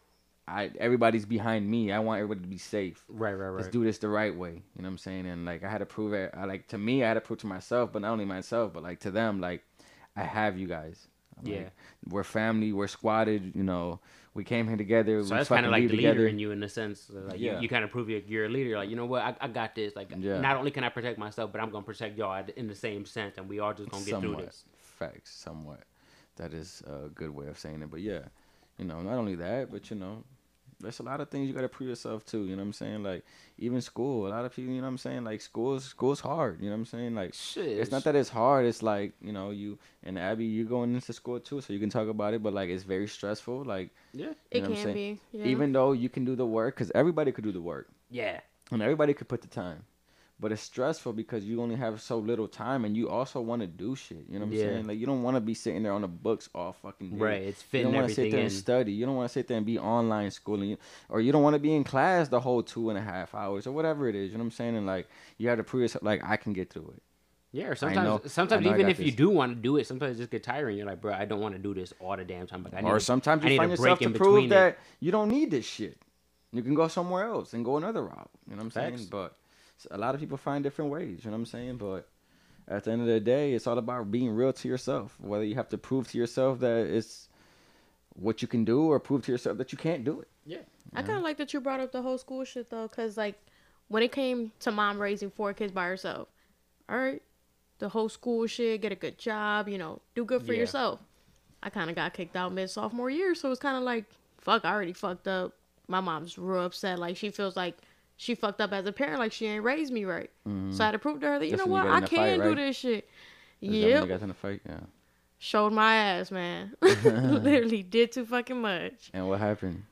everybody's behind me. I want everybody to be safe. Right. Let's do this the right way. You know what I'm saying? And like, I had to prove it. To me, I had to prove to myself, but not only myself, but like to them, like, I have you guys. Yeah. Like, we're family. We're squatted. We came here together. So we that's kind of fucking like the leave leader together. in you in a sense. Like Yeah. you kind of prove you're a leader. Like, you know what, I got this. Like, Yeah. not only can I protect myself, but I'm gonna protect y'all in the same sense, and we all just gonna get through Somewhat. this. Facts. Somewhat. That is a good way of saying it. But yeah, not only that, but there's a lot of things you got to prove yourself too. You know what I'm saying? Like even school, a lot of people, you know what I'm saying? Like school's hard. You know what I'm saying? Like Shit. it's not that it's hard. It's like, you and Abby, you going into school too, so you can talk about it. But like it's very stressful. Like Yeah. It know what I'm can saying? be. Yeah. even though you can do the work, because everybody could do the work Yeah. and everybody could put the time. But it's stressful because you only have so little time, and you also want to do shit. You know what I'm Yeah. saying? Like you don't want to be sitting there on the books all fucking day. Right. It's You fitting don't want to sit everything there in. and study. You don't want to sit there and be online schooling, or you don't want to be in class the whole 2.5 hours or whatever it is. You know what I'm saying? And like you have to prove yourself. Like I can get through it. Yeah, or know- sometimes I know I even got if you this. do want to do it, sometimes it just get tiring. You're like, bro, I don't want to do this all the damn time. Like, I need Or to- sometimes I you need find a break yourself to in prove between it. that you don't need this shit. You can go somewhere else and go another route. You know what I'm Facts. saying? But a lot of people find different ways. You know what I'm saying? But at the end of the day, it's all about being real to yourself. Whether you have to prove to yourself that it's what you can do, or prove to yourself that you can't do it. Yeah. I kind of like that you brought up the whole school shit though, cause like when it came to mom raising 4 kids by herself, all right, the whole school shit, get a good job, do good for Yeah. yourself. I kind of got kicked out mid sophomore year, so it's kind of like, fuck, I already fucked up. My mom's real upset, like she feels like she fucked up as a parent, like she ain't raised me right. So I had to prove to her that That's when you what, got in I a can fight, do right? this shit. Is that when you Yep, got in a fight? Yeah. showed my ass, man. Literally did too fucking much. And what happened?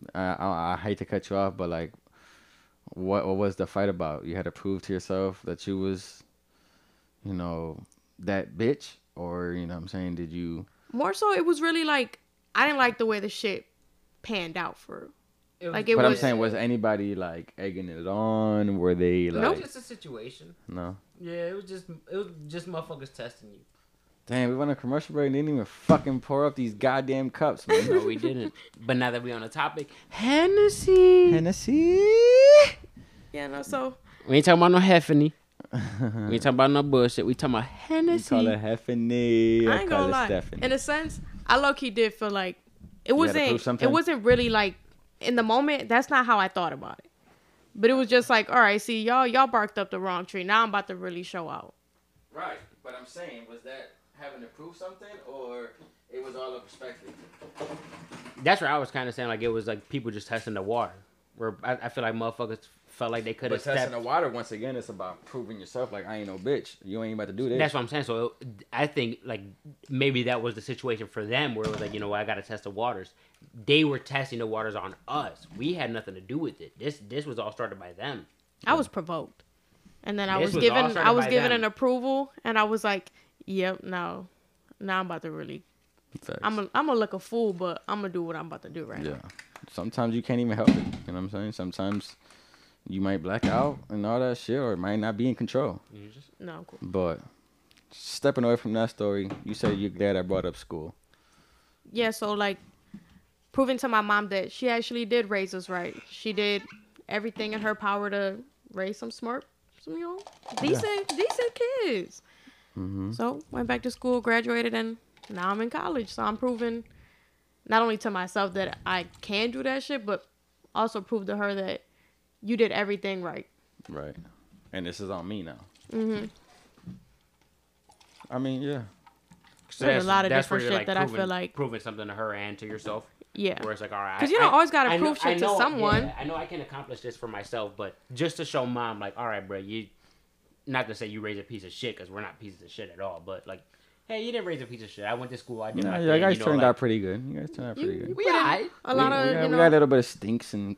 I hate to cut you off, but like, what was the fight about? You had to prove to yourself that you was, that bitch, or what I'm saying, did you? More so, it was really like I didn't like the way the shit panned out for. Like it But I'm was. saying, was anybody like egging it on? Were they like? It was just a situation. No. Yeah, it was just motherfuckers testing you. Damn, we went on a commercial break and didn't even fucking pour up these goddamn cups, man. No, we didn't. But now that we on the topic, Hennessy. Hennessy. Yeah, no. So We ain't talking about no Heffany. We ain't talking about no bullshit. We talking about You Hennessy. call it Heffany. I I ain't call gonna it lie. Stephanie. In a sense, I low key did feel like it had to prove wasn't. something? It wasn't really like in the moment. That's not how I thought about it. But it was just like, all right, see, y'all barked up the wrong tree. Now I'm about to really show out. Right, but I'm saying, was that having to prove something, or it was all a perspective? That's where I was kind of saying like it was like people just testing the water. Where I feel like motherfuckers felt like they could have But testing stepped. the water, once again, it's about proving yourself. Like, I ain't no bitch. You ain't about to do this. That's what I'm saying. So I think like maybe that was the situation for them where it was like, you know what, I got to test the waters. They were testing the waters on us. We had nothing to do with it. This was all started by them. I was provoked, and then I This was was all given started I was by given them. an approval, and I was like, yep, no. Now I'm about to really. Facts. I'm gonna look a fool, but I'm gonna do what I'm about to do right Yeah. now. Sometimes you can't even help it. You know what I'm saying? Sometimes you might black out and all that shit, or it might not be in control. No, I'm cool. But stepping away from that story, you said you're glad I brought up school. yeah, so like proving to my mom that she actually did raise us right. She did everything in her power to raise some smart, decent kids. Mm-hmm. So went back to school, graduated, and now I'm in college. So I'm proving not only to myself that I can do that shit, but also prove to her that you did everything right. Right. And this is on me now. Mm-hmm. I mean, yeah. So There's a lot of where different you're, shit that I feel like- proving something to her and to yourself. Yeah. Where it's like, all right, Because you don't always gotta I prove shit to someone. Yeah, I know I can accomplish this for myself, but just to show mom, like, all right, bro, you. Not to say you raise a piece of shit, because we're not pieces of shit at all, but like, hey, you didn't raise a piece of shit. I went to school. I did my Nah, thing. you guys you know, turned like, out pretty good. You guys turned out pretty good. We alright. A lot we of, got, you we got a know, little bit of stinks and,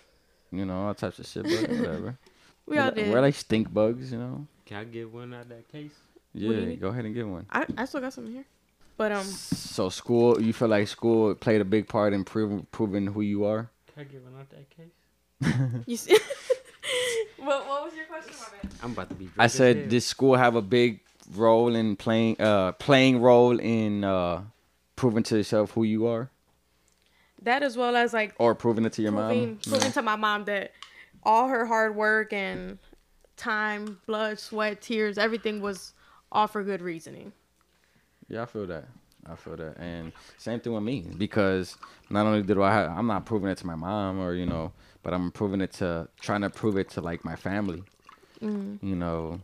all types of shit, but whatever. we all did. We're like stink bugs, you know? Can I get one out of that case? Yeah, do you need? go ahead and get one. I still got some here. But, So school, you feel like school played a big part in proving who you are? Can I get one out of that case? you see... what was your question, my bad? I'm about to be drunk I as said, hell. did school have a big role in playing role in proving to yourself who you are? That as well as, like, Or proving it to your mom? proving to my mom that all her hard work and time, blood, sweat, tears, everything was all for good reasoning. Yeah, I feel that. And same thing with me, because not only I'm not proving it to my mom or, but I'm trying to prove it to like my family, Mm-hmm. you know.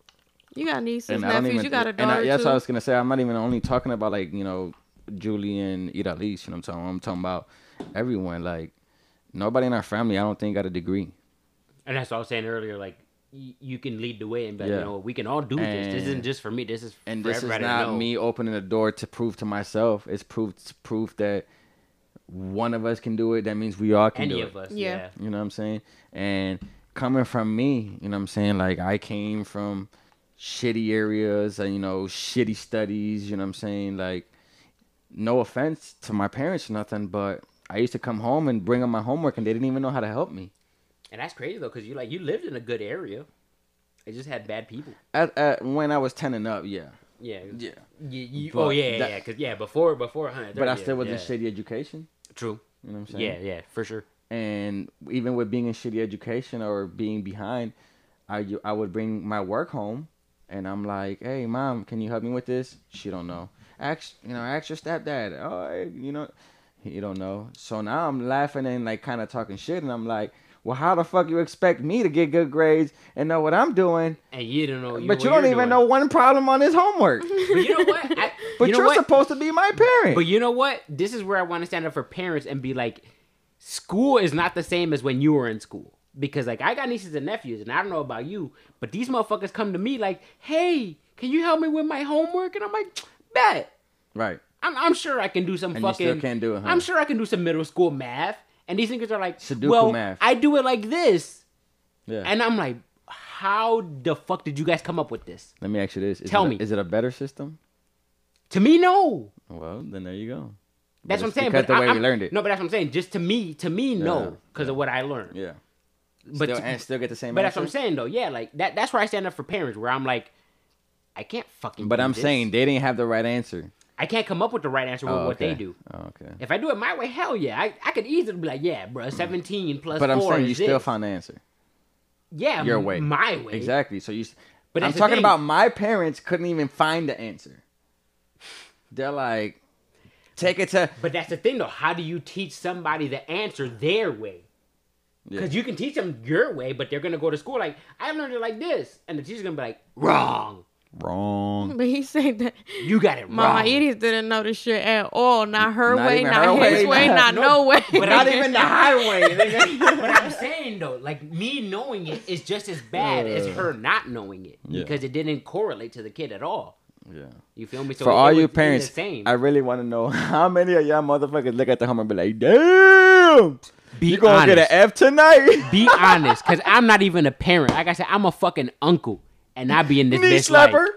You got nieces, And I don't nephews, even, you got a and daughter that's too. what I was going to say. I'm not even only talking about like, Julie and Idalis, I'm talking about everyone. Like nobody in our family, I don't think got a degree. And that's what I was saying earlier. Like, you can lead the way and be like, Yeah. we can all do this. This isn't just for me. This is for This is everybody to not know. me opening the door to prove to myself. It's proof that one of us can do it. That means we all can Any do of it. us. Yeah. Yeah. You know what I'm saying? And coming from me, you know what I'm saying? Like I came from shitty areas and, shitty studies, you know what I'm saying? Like no offense to my parents or nothing, but I used to come home and bring them my homework and they didn't even know how to help me. And that's crazy though, because you lived in a good area. It just had bad people. When I was 10 and up, yeah. Yeah. Yeah. Oh But yeah, that- yeah. Because before 130. But I still was in yeah. shitty education. True. You know what I'm saying? Yeah, for sure. And even with being in shitty education or being behind, I would bring my work home, and I'm like, "Hey, mom, can you help me with this?" She don't know. Ask your stepdad. Oh, he don't know. So now I'm laughing and like kind of talking shit, and I'm like, "Well, how the fuck you expect me to get good grades and know what I'm doing, And you don't know. but you don't even know one problem on his homework? But you know what? But you know you're what? supposed to be my parent." But you know what? This is where I want to stand up for parents and be like, school is not the same as when you were in school. Because, like, I got nieces and nephews, and I don't know about you, but these motherfuckers come to me like, hey, can you help me with my homework? And I'm like, bet. Right. I'm sure I can do some And you fucking... still can't do it, huh? I'm sure I can do some middle school math. And these niggas are like, Sudoku well, math. I do it like this. Yeah. And I'm like, how the fuck did you guys come up with this? Let me ask you this: Tell me. is it a better system? To me, no. Well, then there you go. That's what I'm it's saying. because But the way I'm, we learned it. No, but that's what I'm saying. Just to me, no, because of what I learned. Yeah. But Still get the same But answer? that's what I'm saying though. Yeah, like that's where I stand up for parents. Where I'm like, I can't fucking. But do I'm this. saying they didn't have the right answer. I can't come up with the right answer with what they do. Oh, okay. If I do it my way, hell yeah, I could easily be like, yeah, bro, 17 plus But I'm 4 saying is you still this. found the answer. Yeah, Your way. my way. Exactly. So But I'm that's the talking thing. about my parents couldn't even find the answer. They're like, take it to. But that's the thing though. How do you teach somebody the answer their way? Because you can teach them your way, but they're gonna go to school like, I learned it like this, and the teacher's gonna be like, wrong. Wrong. But he said that You got it wrong. Mama Edith didn't know this shit at all. Not her Not way, even not her his way, way, not no way. But Not even the highway. But I'm saying though, like me knowing it is just as bad as her not knowing it Yeah. because it didn't correlate to the kid at all. Yeah. You feel me? So For it all was you really parents, the same. I really want to know how many of y'all motherfuckers look at the home and be like, damn, Be you gonna get an honest. F tonight? Be honest, because I'm not even a parent. Like I said, I'm a fucking uncle, and I be in this Knee bitch like, slapper.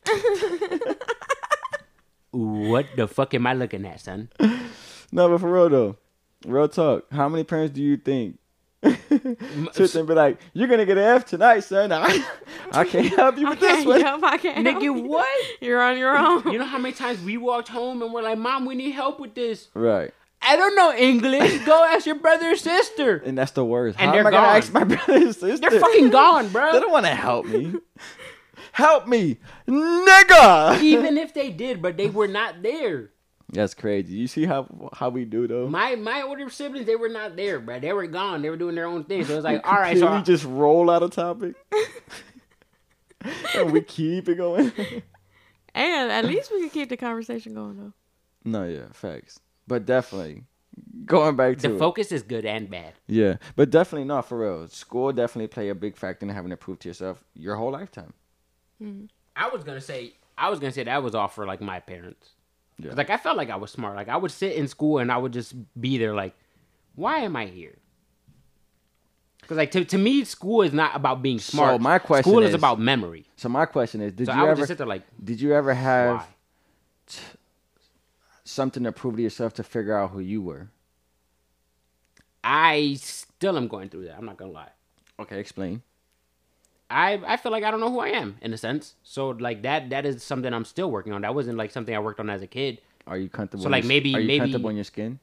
what the fuck am I looking at, son? No, but for real though, real talk. How many parents do you think Sit there and be like, "You're gonna get an F tonight, son. I can't help you with this one." Yep, I can't. help Nigga, you. what? You're on your own. You know how many times we walked home and we're like, Mom, we need help with this. Right. I don't know English. Go ask your brother or sister. And that's the worst. And How they're am I gonna gone. ask my brother and sister? They're fucking gone, bro. They don't want to help me. Help me, nigga. Even if they did, but they were not there. That's crazy. You see how we do though? My older siblings, they were not there, bro. They were gone. They were doing their own thing. So it was like, all right, so we just roll out of topic, and we keep it going. And at least we can keep the conversation going though. No, yeah, facts. But definitely going back to the it. focus is good and bad. Yeah, but definitely not for real. School definitely play a big factor in having to prove to yourself your whole lifetime. I was gonna say that was all for like my parents. Yeah. 'Cause, like I felt like I was smart. Like I would sit in school and I would just be there. Like, why am I here? Because like to me, school is not about being smart. So my question school is is- about memory. So my question is, So I would just sit there like, did you ever have why? something to prove to yourself to figure out who you were? I still am going through that. I'm not gonna lie. Okay, explain. I feel like I don't know who I am in a sense. So like that is something I'm still working on. That wasn't like something I worked on as a kid. Are you comfortable? So, like, are maybe- you maybe- comfortable in your skin?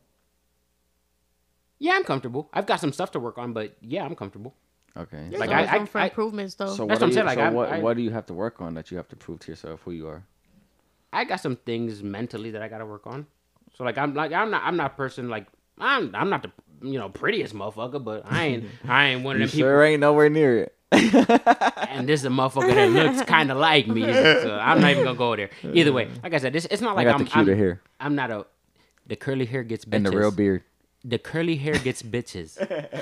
Yeah, I'm comfortable. I've got some stuff to work on, but yeah, I'm comfortable. Okay. There's Like, always I- room for I- improvements though. So That's what what I'm saying, like, what do you have to work on that you have to prove to yourself who you are? I got some things mentally that I got to work on. So like I'm not a person like I'm not the prettiest motherfucker, but I ain't one of You them people. sure ain't nowhere near it. And this is a motherfucker that looks kind of like me, so I'm not even gonna go there. Either way, like I said, it's not I like got the cuter hair I'm not a. The curly hair gets bitches. and the real beard. The curly hair gets bitches.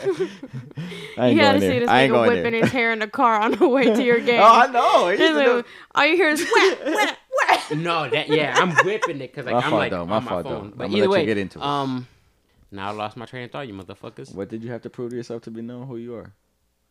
I ain't You had going to see there. this I ain't nigga going whipping there. his hair in the car on the way to your game. Oh, I know. He This used to do- nigga- all you hear is wet, wet, wet. No, I'm whipping it because like My I'm fault, like though. on My my fault, phone. though. But I'ma either let you way, get into it. now I lost my train of thought, you motherfuckers. What did you have to prove to yourself to be known who you are?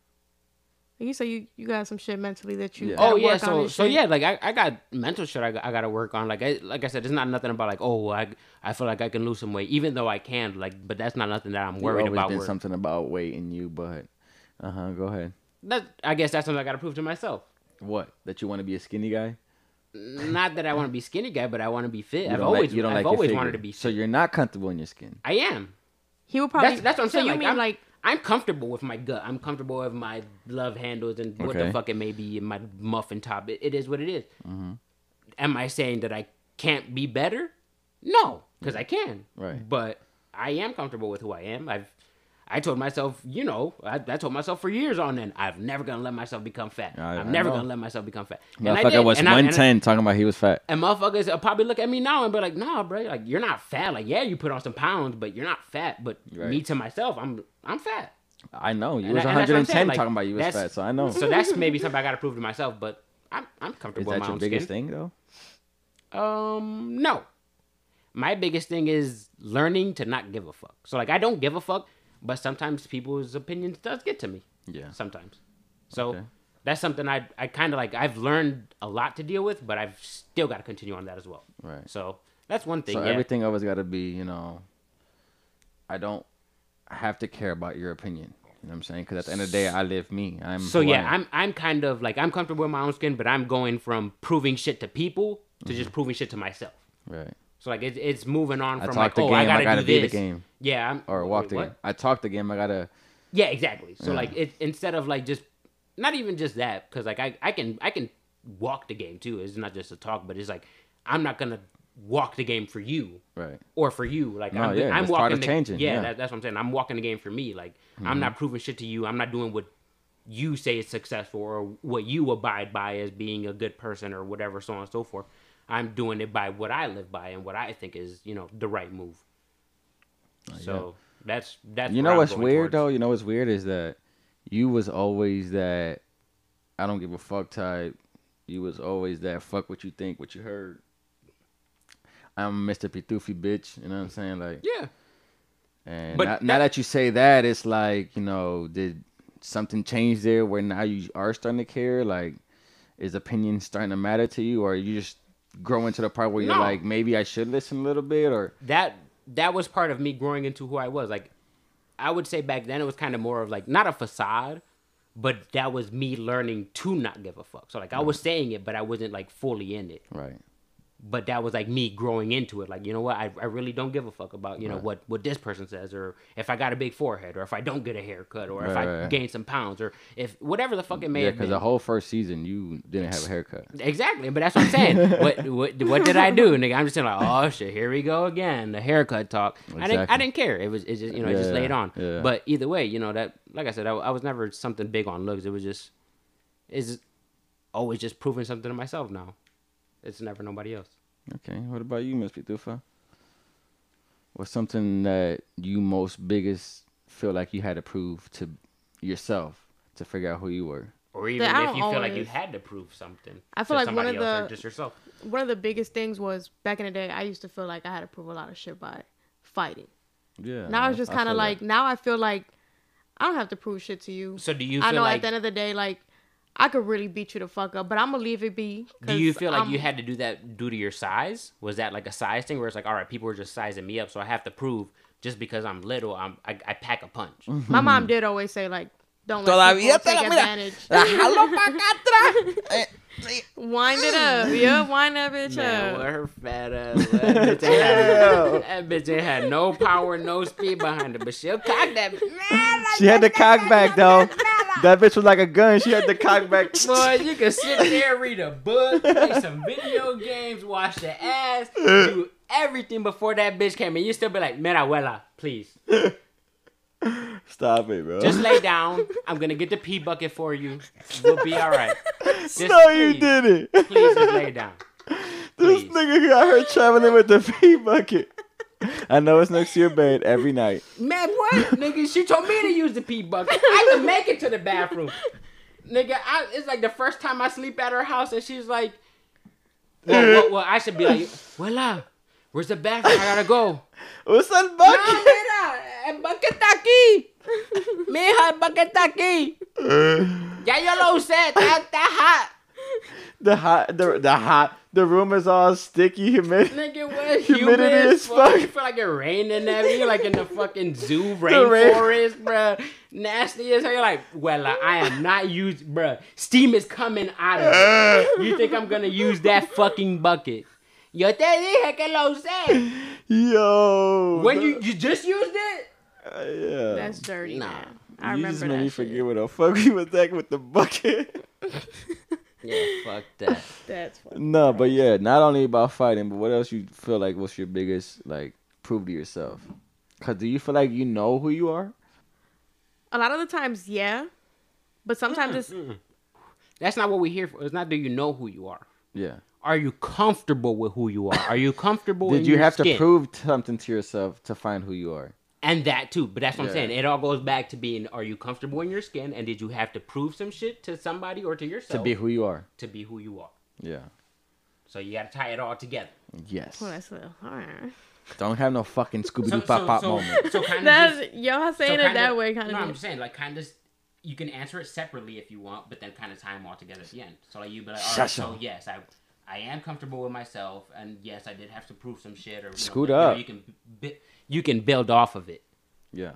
You say you got some shit mentally that you Yeah. gotta Oh yeah, work on and so shit. yeah, like I got mental shit I got to work on. Like I said, it's not nothing about like I feel like I can lose some weight, even though I can. Like, but that's not nothing that I'm worried You've always about. been where- something about weight in you, but go ahead. I guess that's something I got to prove to myself. What? That you want to be a skinny guy? Not that I want to be skinny guy, but I want to be fit. You I've don't always your wanted figure. to be fit. So you're not comfortable in your skin. I am. He would probably. That's what I'm so saying. You like, mean I'm, like I'm comfortable with my gut. I'm comfortable with my love handles and what Okay. the fuck it may be in my muffin top. It is what it is. Mm-hmm. Am I saying that I can't be better? No, because I can. Right. But I am comfortable with who I am. I told myself, I told myself for years on end, I'm never gonna let myself become fat. I I'm never know. gonna let myself become fat. And I Motherfucker did. was And I- 110 talking about he was fat. And motherfuckers will probably look at me now and be like, "Nah, bro, like you're not fat. Like, yeah, you put on some pounds, but you're not fat." But Right. me to myself, I'm fat. I know. You And was that's what I'm 110 saying, like, talking about you was that's- fat, so I know. So that's maybe something I got to prove to myself. But I'm Is comfortable in that my your own biggest skin. thing, though? No. My biggest thing is learning to not give a fuck. So like I don't give a fuck, but sometimes people's opinions does get to me. Yeah. Sometimes. So Okay. that's something I kind of like. I've learned a lot to deal with, but I've still got to continue on that as well. Right. So that's one thing. So yeah. everything always got to be, I don't have to care about your opinion. You know what I'm saying? Because at the end of the day, I live me. So who I yeah, am. I'm kind of like I'm comfortable with my own skin, but I'm going from proving shit to people to just proving shit to myself. Right. So like it's moving on I from talk like the game, I I gotta, gotta do be the this. game. Yeah, Or walk wait, the what? game. I talk the game. I gotta. Yeah, exactly. So Yeah. like it instead of like just not even just that because like I can walk the game too. It's not just a talk, but it's like I'm not gonna walk the game for you Right. or for you. Like No, I'm yeah, I'm it's part walking of the, changing, yeah. That's what I'm saying. I'm walking the game for me. Like I'm not proving shit to you. I'm not doing what you say is successful or what you abide by as being a good person or whatever, so on and so forth. I'm doing it by what I live by and what I think is, the right move. So that's You where know I'm what's going weird towards. though? You know what's weird is that you was always that I don't give a fuck type. You was always that fuck what you think, what you heard. I'm Mr. Pitufi bitch. You know what I'm saying? Like, Yeah. and But now that you say that, it's like, did something change there where now you are starting to care? Like, is opinion starting to matter to you, or are you just growing to the part where you're No. like, maybe I should listen a little bit, or That was part of me growing into who I was. Like I would say back then it was kind of more of like not a facade, but that was me learning to not give a fuck. So like I was saying it, but I wasn't like fully in it. Right. But that was like me growing into it. Like, you know what? I really don't give a fuck about, you know, what this person says, or if I got a big forehead, or if I don't get a haircut, or if I gain some pounds, or if whatever the fuck it may have been. Because the whole first season you didn't have a haircut. Exactly, but that's what I'm saying. what did I do, nigga? I'm just saying like, oh shit, here we go again, the haircut talk. Exactly. I didn't care. It's just it just laid on. Yeah. But either way, you know that, like I said, I was never something big on looks. It's always just proving something to myself now. It's never nobody else. Okay, what about you, Miss Pitufa? What's something that you most biggest feel like you had to prove to yourself to figure out who you were? Or even I if don't you feel like you always- had to prove something. I feel to like one somebody of else or the- just yourself. One of the biggest things was back in the day, I used to feel like I had to prove a lot of shit by fighting. Yeah. Now it's just kind of like, now I feel like I don't have to prove shit to you. So do you I feel know like at the end of the day, like, I could really beat you the fuck up, but I'm gonna leave it be. do you 'cause feel like I'm- you had to do that due to your size? Was that like a size thing where it's like, all right, people were just sizing me up, so I have to prove just because I'm little, I pack a punch. My mom did always say like, don't Todavía let te people la- take mira. advantage. Jalo pa' acá atrás. Wind it up, yeah, wind that bitch Man, up. with her fat ass, that bitch ain't had no power, no speed behind her, but she'll cock that. She had the cock back though. That bitch was like a gun. She had the cock back. Boy, you can sit there, read a book, play some video games, wash the ass, do everything before that bitch came in. You still be like, Mira, abuela, please. Stop it, bro. Just lay down. I'm going to get the pee bucket for you. We'll be all right. Just no, you please, didn't. Please just lay down. This Please. nigga got her traveling with the pee bucket. I know it's next to your bed every night. Man, what? Nigga, she told me to use the pee bucket. I can make it to the bathroom. Nigga, it's like the first time I sleep at her house, and she's like, well, I should be like, Wella, where's the bathroom? I gotta go. What's that No, bucket? mira, el bucket está aquí. Mija, el bucket está aquí. Ya yo lo usé, está hot. The room is all sticky, humid. Nigga, what? Humidity Humid as as fuck. fuck. You feel like it rained in there. You're like in the fucking zoo rain- rainforest, bruh. Nasty as hell. You're like, well, I am not used, bruh. Steam is coming out of it. You think I'm gonna use that fucking bucket? Yo te dije que lo usé. Yo. When you just used it? Yeah. That's dirty, Nah. man. I You remember just that made me shit. forget what the fuck we was at with the bucket. Yeah, fuck that. That's funny. No, but yeah, not only about fighting, but what else you feel like what's your biggest like prove to yourself? Cause do you feel like you know who you are? A lot of the times, yeah, but sometimes it's That's not what we're here for. It's not do you know who you are. Yeah. Are you comfortable with who you are? Are you comfortable in Did you your have skin? to prove something to yourself to find who you are? And that too, but that's what I'm Yeah. saying. It all goes back to being: are you comfortable in your skin? And did you have to prove some shit to somebody or to yourself To be who you are. to be who you are? Yeah. So you got to tie it all together. Yes. well, that's all right. Don't have no fucking Scooby Doo Pop Pop moment. So kind of That's y'all saying it that way, kind No, of. I'm just saying, like, kind of. You can answer it separately if you want, but then kind of tie them all together at the end. So like you be like, all right, so yes, I am comfortable with myself, and yes, I did have to prove some shit or Scoot but, up. You can build off of it. Yeah.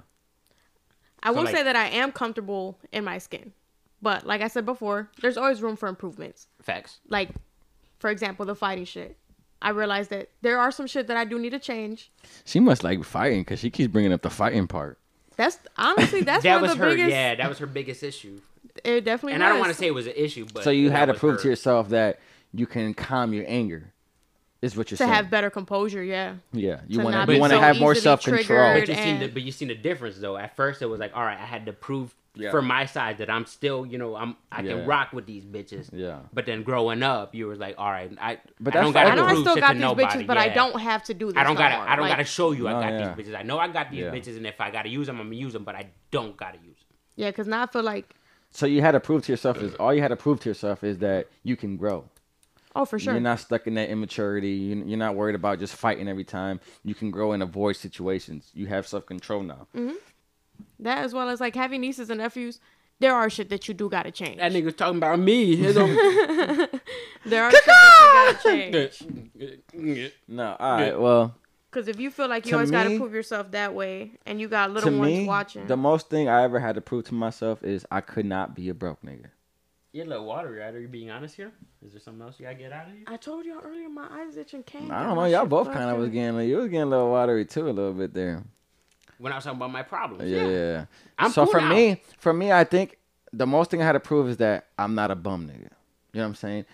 I will like- say that I am comfortable in my skin, but like I said before, there's always room for improvements. Facts. Like, for example, the fighting shit. I realized that there are some shit that I do need to change. She must like fighting because she keeps bringing up the fighting part. That's honestly that's That one was of the her. biggest. Yeah, that was her biggest issue. It definitely. And was. I don't want to say it was an issue, but So you that had to was prove her. to yourself that you can calm your anger. Is what you're to saying. have better composure. Yeah. Yeah. You to want not to be you want to so have more easily self-control. triggered. But you seen the difference though. At first, it was like, all right, I had to prove Yeah. for my side that I'm still, I Yeah. can rock with these bitches. Yeah. But then growing up, you was like, all right, But I don't that's gotta I know I prove still shit got to these nobody. bitches, but I Yeah. don't have to do this. I don't no gotta. more. I don't Like, gotta show you I No, got yeah. these bitches. I know I got these Yeah. bitches, and if I gotta use them, I'm gonna use them. But I don't gotta use them. Yeah, because now I feel like, So you had to prove to yourself all you had to prove to yourself is that you can grow. oh, for sure. You're not stuck in that immaturity. You're not worried about just fighting every time. You can grow and avoid situations. You have self-control now. That as well as like having nieces and nephews, there are shit that you do gotta change. That nigga was talking about me. There are shit that you gotta change. No, all right. Well, Because if you feel like you To always got to me- prove yourself that way, and you got To little ones me, watching, the most thing I ever had to prove to myself is I could not be a broke nigga. You're a little watery, right? Are you being honest here? Is there something else you gotta get out of you? I told y'all earlier, my eyes itching. Can't. I don't know. Y'all both kind of was getting, you was getting a little watery too, a little bit there. When I was talking about my problems. Yeah. I'm So cool for now. me, I think the most thing I had to prove is that I'm not a bum nigga. You know what I'm saying?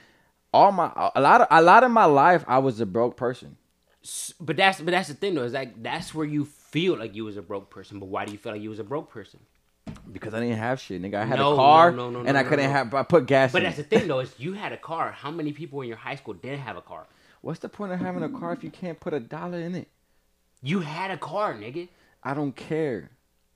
A lot of my life, I was a broke person. But that's the thing though. Is like that's where you feel like you was a broke person. But why do you feel like you was a broke person? Because I didn't have shit, nigga. I had No, a car, no, and I couldn't have. I put gas But in. that's the thing though. Is you had a car. How many people in your high school didn't have a car? What's the point of having a car if you can't put $1 in it? You had a car, nigga. I don't care.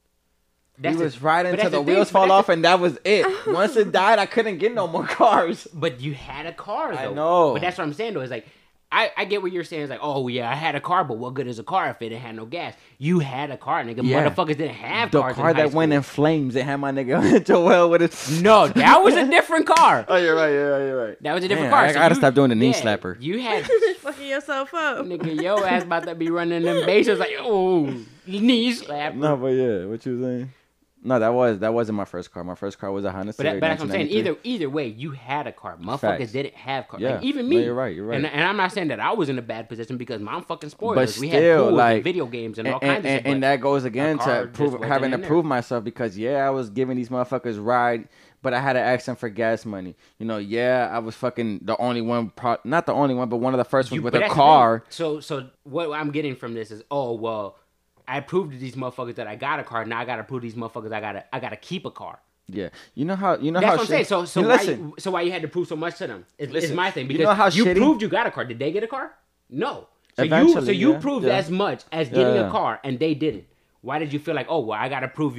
That's He was riding but until that's the thing, wheels but fall that's off, and that was it. Once it died, I couldn't get no more cars. But you had a car though. I know. But that's what I'm saying though. Is like I get what you're saying. It's like, oh yeah, I had a car, but what good is a car if it didn't have no gas? You had a car, nigga. Yeah. Motherfuckers didn't have The cars. car in high that went school. in flames, it had my nigga Joel with it. No, that was a different car. Oh, you're right. You're right. That was a different Damn, car. I So gotta you- stop doing the knee slapper. You had fucking yourself up. nigga, yo ass about to be running them bases like, oh, knee slap. No, but yeah, what you saying? No, that wasn't my first car. My first car was a Honda But, Civic. that's what I'm saying. 1993. Either way, you had a car. Motherfuckers Facts. didn't have cars. Yeah. Like, even No, me. you're right, you're right. And I'm not saying that I was in a bad position because I'm fucking spoiled. But We had still, pools like, and video games and all kinds of shit. and but that goes again car to just prove wasn't having to in there. prove myself because I was giving these motherfuckers ride, but I had to ask them for gas money. You know, I was fucking the only one, not the only one, but one of the first ones with but a that's the car. thing. So what I'm getting from this is, oh well, I proved to these motherfuckers that I got a car. Now I gotta prove to these motherfuckers I gotta keep a car. Yeah, you know how That's what I'm saying. So you listen. why you had to prove so much to them? It's Listen, my thing you because know how you shitty- proved you got a car. Did they get a car? No. So Eventually, you yeah, proved yeah. as much as getting Yeah. a car, and they didn't. Why did you feel like, oh well, I gotta prove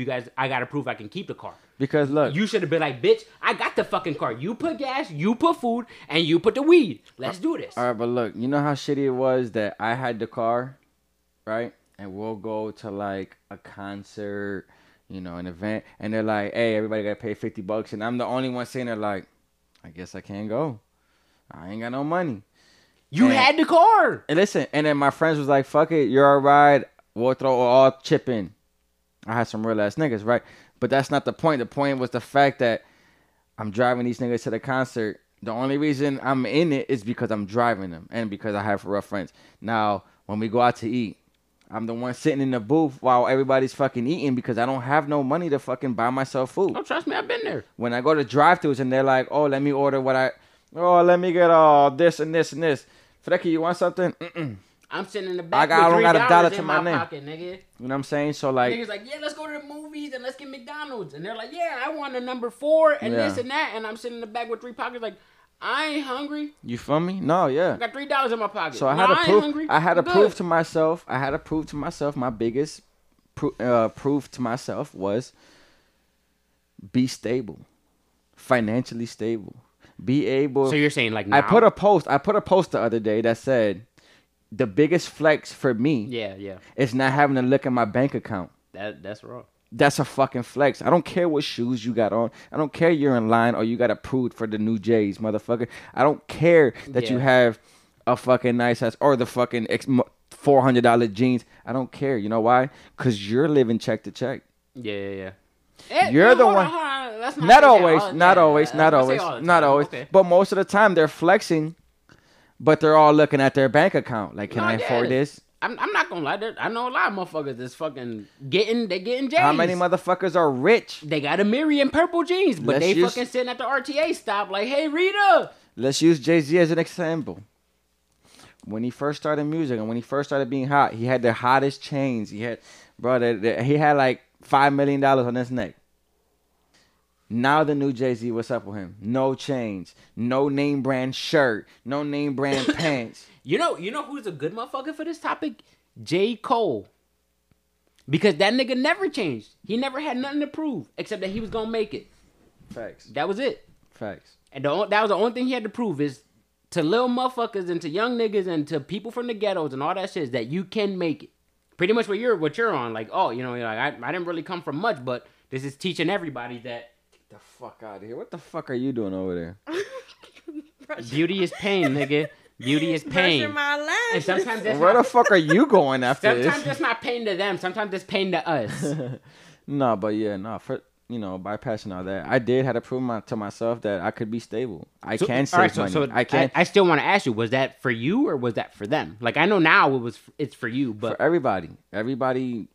I can keep the car? Because look, You should have been like, bitch, I got the fucking car. You put gas, you put food, and you put the weed. Let's do this. all right, but look, you know how shitty it was that I had the car, right? And we'll go to like a concert, you know, an event, and they're like, "Hey, everybody gotta pay $50," and I'm the only one sitting there like, "I guess I can't go. I ain't got no money." You And- had the car. And listen, and then my friends was like, "Fuck it, you're all right. We'll throw all chip in." I had some real ass niggas, right? But that's not the point. The point was the fact that I'm driving these niggas to the concert. The only reason I'm in it is because I'm driving them and because I have rough friends. Now, when we go out to eat, I'm the one sitting in the booth while everybody's fucking eating because I don't have no money to fucking buy myself food. Oh, trust me, I've been there. When I go to drive-thrus and they're like, "Oh, let me order let me get this and this and this." Freki, you want something? Mm-mm. I'm sitting in the back I don't with got a dollar $3 to in my my name. pocket, nigga. You know what I'm saying? So like, Niggas like, yeah, let's go to the movies and let's get McDonald's. And they're like, yeah, I want a number 4 and Yeah. this and that. And I'm sitting in the back with 3 pockets like, I ain't hungry. you feel me? No, yeah. I got $3 in my pocket. So I No, had to ain't prove. hungry. I had to I'm prove good. to myself. I had to prove to myself. My biggest proof to myself was be stable, financially stable, be able. So you're saying like now? I put a post the other day that said the biggest flex for me Yeah. is not having to look at my bank account. That's wrong. That's a fucking flex. I don't care what shoes you got on. I don't care you're in line or you got approved for the new J's, motherfucker. I don't care that you Yeah. have a fucking nice ass or the fucking $400 jeans. I don't care. You know why? Because you're living check to check. Yeah. You're the one- Let's Not say always, that. not Yeah, always, let's not say always, all the not time. always. Okay. But most of the time they're flexing, but they're all looking at their bank account. Like, can No, I yeah. afford this? I'm not gonna lie. I know a lot of motherfuckers that's fucking getting J's. How many motherfuckers are rich? They got a Miriam purple jeans, but Let's they use- fucking sitting at the RTA stop like, hey Rita. Let's use Jay-Z as an example. When he first started music and when he first started being hot, he had the hottest chains. He had, he had like $5 million on his neck. Now the new Jay-Z, what's up with him? No chains, no name brand shirt, no name brand pants. You know who's a good motherfucker for this topic? J. Cole. Because that nigga never changed. He never had nothing to prove except that he was gonna make it. Facts. That was it. Facts. And that was the only thing he had to prove is to little motherfuckers and to young niggas and to people from the ghettos and all that shit is that you can make it. Pretty much what you're on. Like, oh, you know, like I didn't really come from much, but this is teaching everybody that Get the fuck out of here. What the fuck are you doing over there? beauty is pain, nigga. Beauty is Brushing pain. my And lashes. sometimes that's Where the not, fuck are you going after sometimes this? it's not pain to them. Sometimes it's pain to us. No, but yeah, no. For bypassing all that, I did have to prove to myself that I could be stable. I So- can all save right, money. I can I still want to ask you: was that for you or was that for them? Like I know now it's for you, but for everybody. Everybody.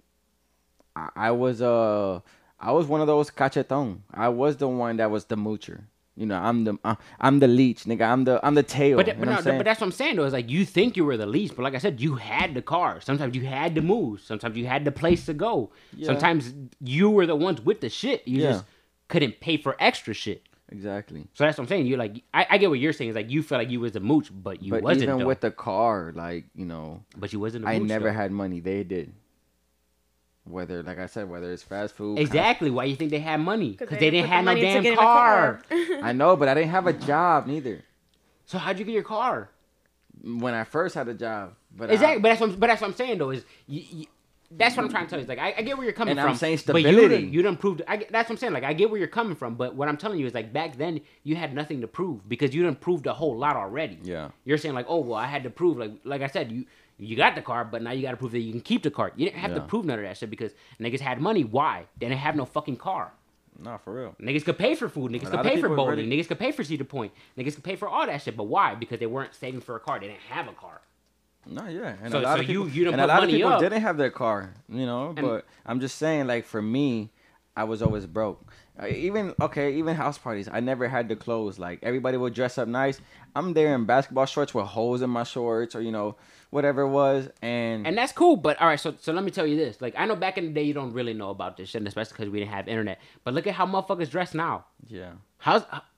I was one of those cachetón. I was the one that was the moocher. You know, I'm the leech, nigga. I'm the tail. But, you know but, what no, I'm saying? but that's what I'm saying though. Is like you think you were the least, but like I said, you had the car. Sometimes you had to move. Sometimes you had the place to go. Yeah. Sometimes you were the ones with the shit. You Yeah. just couldn't pay for extra shit. Exactly. So that's what I'm saying. You're like, I get what you're saying. Is like you feel like you was a mooch, but you But wasn't. even though. with the car, like But you wasn't. A I mooch, never though. had money. They did. Whether, like I said, whether it's fast food. Exactly. Why you think they had money? Because they didn't put the have no money to damn get in a car. I know, but I didn't have a job neither. So how'd you get your car? When I first had a job, but Exactly. But that's what I'm saying though. Is that's what I'm trying to tell you. Is like I get where you're coming And from. I'm saying but stability. you done proved. That's what I'm saying. Like I get where you're coming from. But what I'm telling you is like back then you had nothing to prove because you done proved a whole lot already. Yeah. You're saying like, oh well, I had to prove like I said you got the car, but now you got to prove that you can keep the car. You didn't have to Yeah. prove none of that shit because niggas had money. Why? They didn't have no fucking car. No, for real. Niggas could pay for food. Niggas A could lot of pay for people bowling. really- Niggas could pay for Cedar Point. Niggas could pay for all that shit. But why? Because they weren't saving for a car. They didn't have a car. No, yeah, and So- a lot so of people, you done and a put lot of money people up. didn't have their car, And- but I'm just saying, like for me, I was always broke. Even house parties, I never had the clothes. Like everybody would dress up nice. I'm there in basketball shorts with holes in my shorts, or whatever it was, And that's cool, but all right. So let me tell you this. Like I know back in the day you don't really know about this shit, and especially because we didn't have internet. But look at how motherfuckers dress now. yeah, How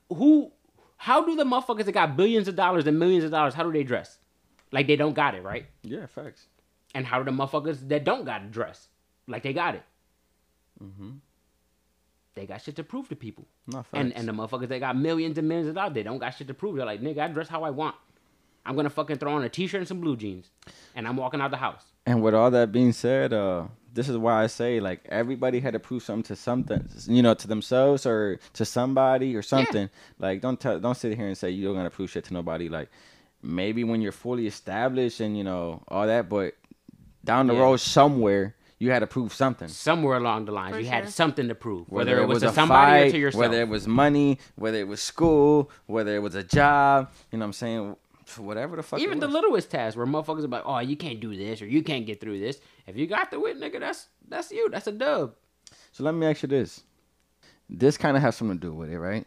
do the motherfuckers that got billions of dollars and millions of dollars? How do they dress? Like they don't got it, right? yeah, facts. And how do the motherfuckers that don't got it dress? Like they got it. They got shit to prove to people. No, facts. And the motherfuckers that got millions and millions of dollars, they don't got shit to prove. They're like, nigga, I dress how I want. I'm gonna fucking throw on a t-shirt and some blue jeans, and I'm walking out the house. And with all that being said, this is why I say like everybody had to prove something to to themselves or to somebody or something. Like don't sit here and say you don't gotta prove shit to nobody. Like maybe when you're fully established and all that, but down the Yeah. road somewhere you had to prove something. Somewhere along the lines, For you had sure. something to prove, whether it was a to somebody fight, or to yourself. whether it was money, whether it was school, whether it was a job. You know what I'm saying? Whatever the fuck. Even it the was. littlest tasks where motherfuckers are like, oh, you can't do this or you can't get through this. If you got through it, nigga, that's you. That's a dub. So let me ask you this. This kind of has something to do with it, right?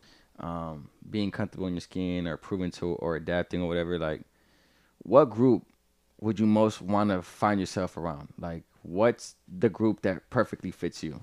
Being comfortable in your skin or proving to or adapting or whatever. Like, what group would you most want to find yourself around? Like, what's the group that perfectly fits you?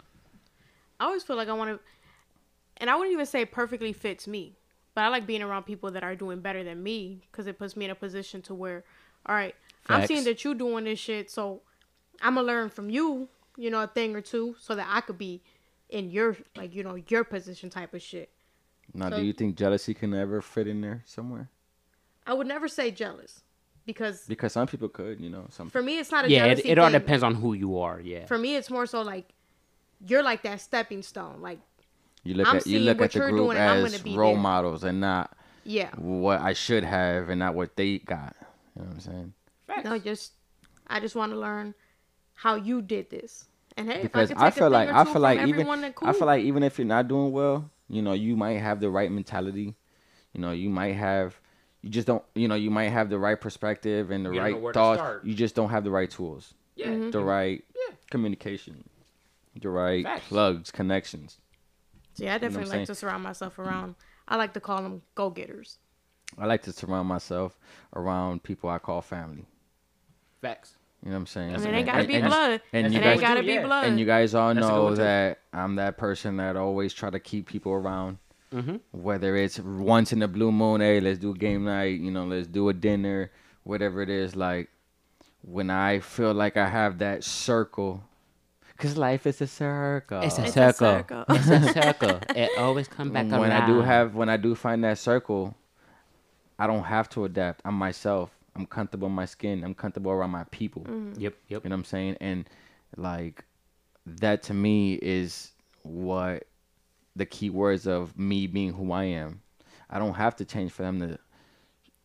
I always feel like I want to, and I wouldn't even say perfectly fits me, but I like being around people that are doing better than me because it puts me in a position to where, all right, I'm Facts. seeing that you doing this shit, so I'm gonna learn from you, a thing or two, so that I could be in your your position type of shit. Now, So- do you think jealousy can ever fit in there somewhere? I would never say jealous because Because some people could, some. for me it's not a Yeah, jealousy it all thing. depends on who you are. Yeah. For me, it's more so like you're like that stepping stone, like You look I'm at seeing the what you're group doing and I'm as gonna be role there. models and not yeah. what I should have and not what they got. You know what I'm saying? Facts. No, I just want to learn how you did this. And hey, Because if I could take a thing or two from everyone, then cool. I feel like even if you're not doing well, you might have the right mentality. You might have you might have the right perspective and the You don't know right where to thoughts. start. You just don't have the right tools, Yeah. Mm-hmm. the right Yeah. communication, the right Facts. plugs, connections. So yeah, I definitely saying? like to surround myself around. I like to call them go-getters. I like to surround myself around people I call family. Facts. You know what I'm saying? And it ain't gotta be And- blood. and it you ain't guys- gotta be Yeah. blood. And you guys all That's a good know one, too. that I'm that person that always try to keep people around. Mm-hmm. Whether it's once in a blue moon, hey, let's do a game night, let's do a dinner, whatever it is. Like, when I feel like I have that circle, because life is a circle. It's a It's a circle. circle. It's a circle. It always come back around. When I do find that circle, I don't have to adapt. I'm myself. I'm comfortable in my skin. I'm comfortable around my people. Mm-hmm. Yep. You know what I'm saying? And like that to me is what the key words of me being who I am. I don't have to change for them to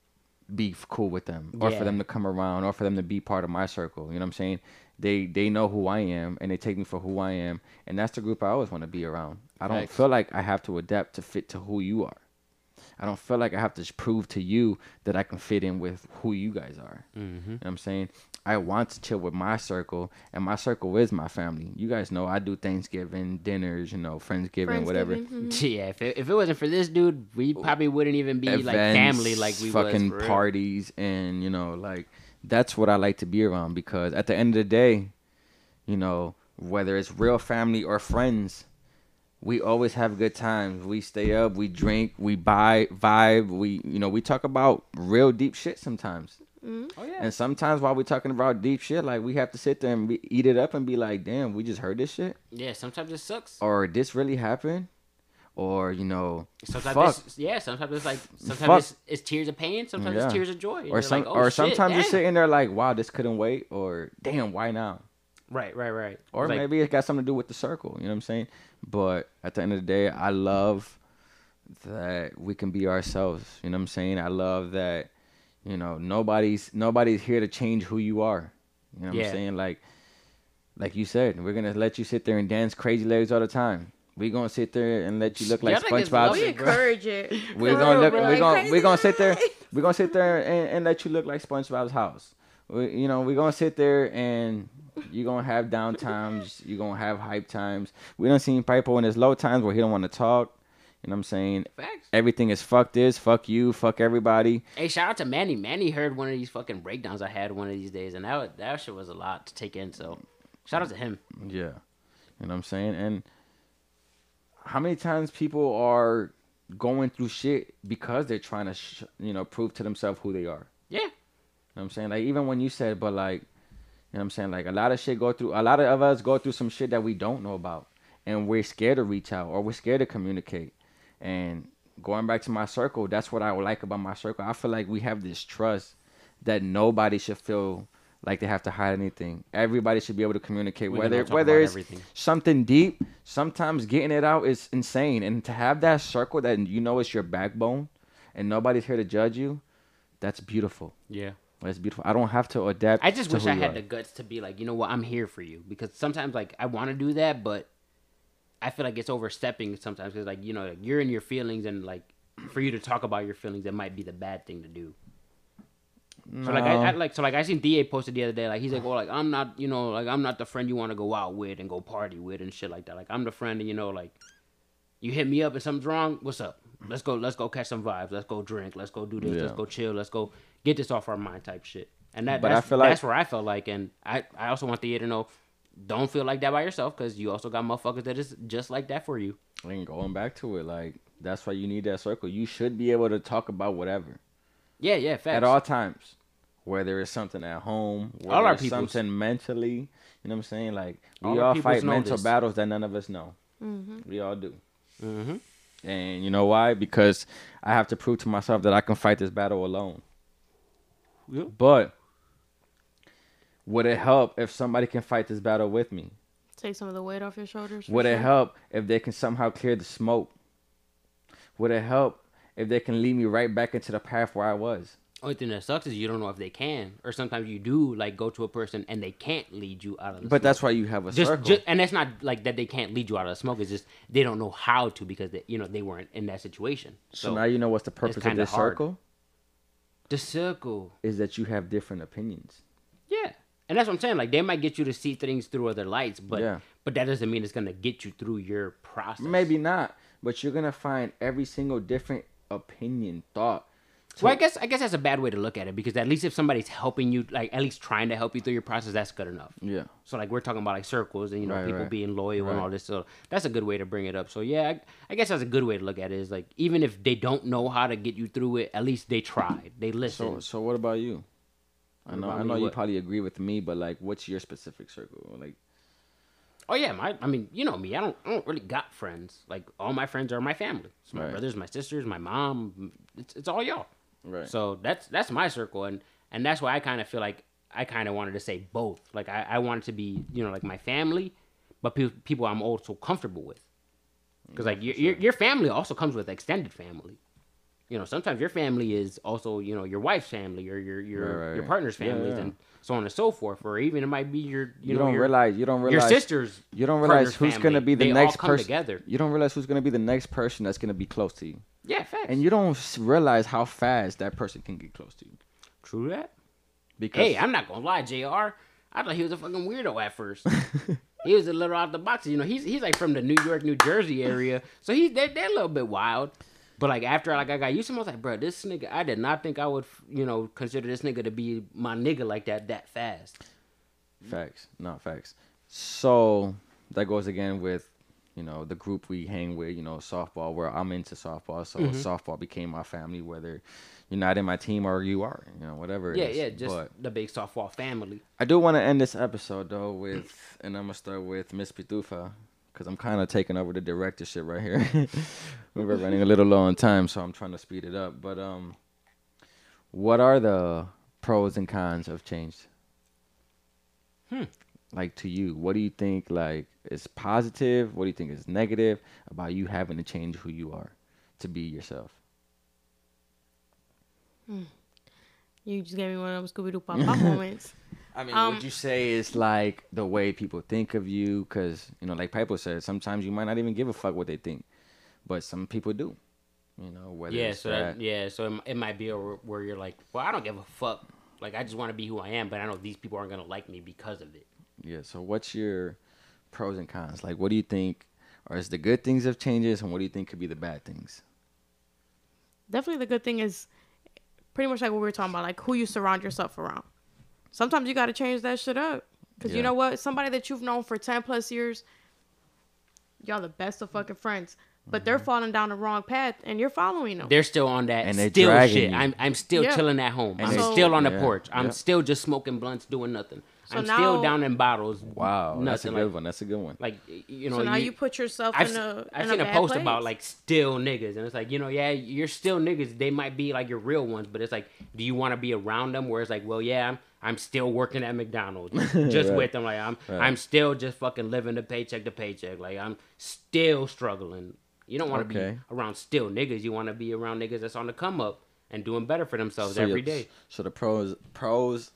be cool with them, or Yeah. for them to come around, or for them to be part of my circle. You know what I'm saying? They know who I am, and they take me for who I am, and that's the group I always want to be around. I don't Facts. feel like I have to adapt to fit to who you are. I don't feel like I have to prove to you that I can fit in with who you guys are. You know what I'm saying? I want to chill with my circle, and my circle is my family. You guys know I do Thanksgiving dinners, you know, Friendsgiving, whatever. Yeah, if it wasn't for this dude, we probably wouldn't even be like family like we fucking was. For real. parties, and you know, like that's what I like to be around, because at the end of the day, you know, whether it's real family or friends, we always have good times. We stay up, we drink, we vibe, we talk about real deep shit sometimes. Oh yeah. And sometimes while we're talking about deep shit, like we have to sit there and eat it up and be like, damn, we just heard this shit, Yeah, sometimes it sucks. or this really happened, or you know, Sometimes fuck. sometimes it's like Fuck. sometimes it's tears of pain, sometimes Yeah. it's tears of joy. And or you're some, like, oh, or shit, sometimes you're damn. sitting there like, wow, this couldn't wait, or damn, why now? Right. Or It's like, maybe it got something to do with the circle. You know what I'm saying? But at the end of the day, I love that we can be ourselves. You know what I'm saying? I love that, you know, nobody's here to change who you are. You know what Yeah. I'm saying? Like you said, we're gonna let you sit there and dance crazy legs all the time. We gonna sit there and let you look like Y'all niggas love We SpongeBob. it, bro. encourage it. We're For gonna real, look. bro. We're gonna Crazy sit there. night. We're gonna sit there and let you look like SpongeBob's house. We're gonna sit there and you're gonna have down times. You're gonna have hype times. We done seen Piper in his low times where he don't want to talk. You know what I'm saying? Facts. Everything is fuck this, fuck you, fuck everybody. Hey, shout out to Manny. Manny heard one of these fucking breakdowns I had one of these days, and that shit was a lot to take in. So, shout out to him. Yeah, you know what I'm saying? And how many times people are going through shit because they're trying to, prove to themselves who they are. Yeah. You know what I'm saying? Like, even when you said, but like, you know what I'm saying? Like, a lot of us go through some shit that we don't know about. And we're scared to reach out, or we're scared to communicate. And going back to my circle, that's what I like about my circle. I feel like we have this trust that nobody should feel like they have to hide anything. Everybody should be able to communicate, We can all talk whether about it's everything. something deep. Sometimes getting it out is insane. And to have that circle that you know is your backbone and nobody's here to judge you, that's beautiful. Yeah. That's beautiful. I don't have to adapt. I just to wish who I you had are. the guts to be like, you know what, I'm here for you. Because sometimes, like, I want to do that, but I feel like it's overstepping sometimes. Because, like, like, you're in your feelings, and, like, for you to talk about your feelings, that might be the bad thing to do. So, like, I seen DA posted the other day, like, he's like, well, like, I'm not, I'm not the friend you want to go out with and go party with and shit like that. Like, I'm the friend, and, like, you hit me up and something's wrong, what's up? Let's go catch some vibes. Let's go drink. Let's go do this. Yeah. Let's go chill. Let's go get this off our mind type shit. And But that's, I feel like- that's where I felt like, and I also want the year to know, don't feel like that by yourself, because you also got motherfuckers that is just like that for you. And going back to it, like, that's why you need that circle. You should be able to talk about whatever Yeah, facts. at all times, whether it's something at home, whether All our it's peoples. something mentally. You know what I'm saying? Like, All we our all peoples fight know mental this. battles that none of us know. We all do. Mm-hmm. And you know why? Because I have to prove to myself that I can fight this battle alone. Yep. But would it help if somebody can fight this battle with me? Take some of the weight off your shoulders. for Would it sure. help if they can somehow clear the smoke? Would it help if they can lead me right back into the path where I was? Only thing that sucks is you don't know if they can, or sometimes you do like go to a person and they can't lead you out of the. But smoke. that's why you have a circle. And that's not like that they can't lead you out of the smoke. It's just they don't know how to, because they weren't in that situation. So now you know what's the purpose of kinda this hard. circle? The circle. Is that you have different opinions. Yeah. And that's what I'm saying. Like, they might get you to see things through other lights, but Yeah. but that doesn't mean it's gonna get you through your process. Maybe not, but you're gonna find every single different opinion, thought. Well, I guess that's a bad way to look at it, because at least if somebody's helping you, like at least trying to help you through your process, that's good enough. Yeah. So like we're talking about like circles and Right, people right. being loyal and Right. all this. So that's a good way to bring it up. So yeah, I guess that's a good way to look at it. Is like, even if they don't know how to get you through it, at least they tried. They listened. So what about you? I What know about I me? know you What? probably agree with me, but like, what's your specific circle? Like, Oh yeah, I mean, you know me. I don't really got friends. Like, all my friends are my family. It's my Right. brothers, my sisters, my mom. It's all y'all. right? So that's my circle, and that's why I kind of feel like I kind of wanted to say both. Like, I wanted to be, like my family, but people I'm also comfortable with. Because like your family also comes with extended family. you know, sometimes your family is also, you know, your wife's family or your Right. partner's Yeah, families yeah. and so on and so forth. Or even it might be your, You don't realize your sister's you don't realize partner's who's family. gonna be the They next all come person. together. You don't realize who's gonna be the next person that's gonna be close to you, Yeah, facts. and you don't realize how fast that person can get close to you. True that. Because Hey, I'm not gonna lie, JR. I thought he was a fucking weirdo at first. He was a little out the box. You know, he's like from the New York, New Jersey area, so they're a little bit wild. But like after like I got used to him, I was like, bro, this nigga, I did not think I would, you know, consider this nigga to be my nigga like that fast. facts, not facts. So that goes again with, you know, the group we hang with. You know, softball. Where I'm into softball, so softball became my family. Whether you're not in my team or you are, you know, whatever. It Yeah, is. yeah, just But the big softball family. I do want to end this episode though with, and I'm gonna start with Miss Pitufa, because I'm kind of taking over the directorship right here. We're running a little low on time, so I'm trying to speed it up. But what are the pros and cons of change? Like to you, what do you think like is positive? What do you think is negative about you having to change who you are to be yourself? You just gave me one of those Scooby Doo Pop Pop moments. I mean, would you say it's like the way people think of you? Because, you know, like Piper said, sometimes you might not even give a fuck what they think, but some people do. You know, whether Yeah, it's so so it might be where you're like, well, I don't give a fuck. Like I just want to be who I am, but I know these people aren't gonna like me because of it. yeah. So what's your pros and cons? Like, what do you think are the good things of changes, and what do you think could be the bad things? Definitely the good thing is pretty much like what we were talking about, like who you surround yourself around. Sometimes you got to change that shit up. Because Yeah. you know what? Somebody that you've known for 10 plus years, y'all the best of fucking friends. But they're falling down the wrong path and you're following them. They're still on that And they still dragging shit. you. I'm still Yeah. chilling at home. And I'm they- still on the Yeah, porch. I'm yeah. still just smoking blunts, doing nothing. So I'm now- still down in bottles. Wow, that's a nothing, good like, one. That's a good one. Like you know, So now you put yourself I've, in a I've in seen a bad post place. about like still niggas, and it's like, you know, yeah, you're still niggas. They might be like your real ones, but it's like, do you want to be around them? Where it's like, well, yeah, I'm still working at McDonald's, just Right. with them. Like I'm still just fucking living the paycheck to paycheck. Like I'm still struggling. You don't want to Okay. be around still niggas. You want to be around niggas that's on the come up and doing better for themselves every day. So the pros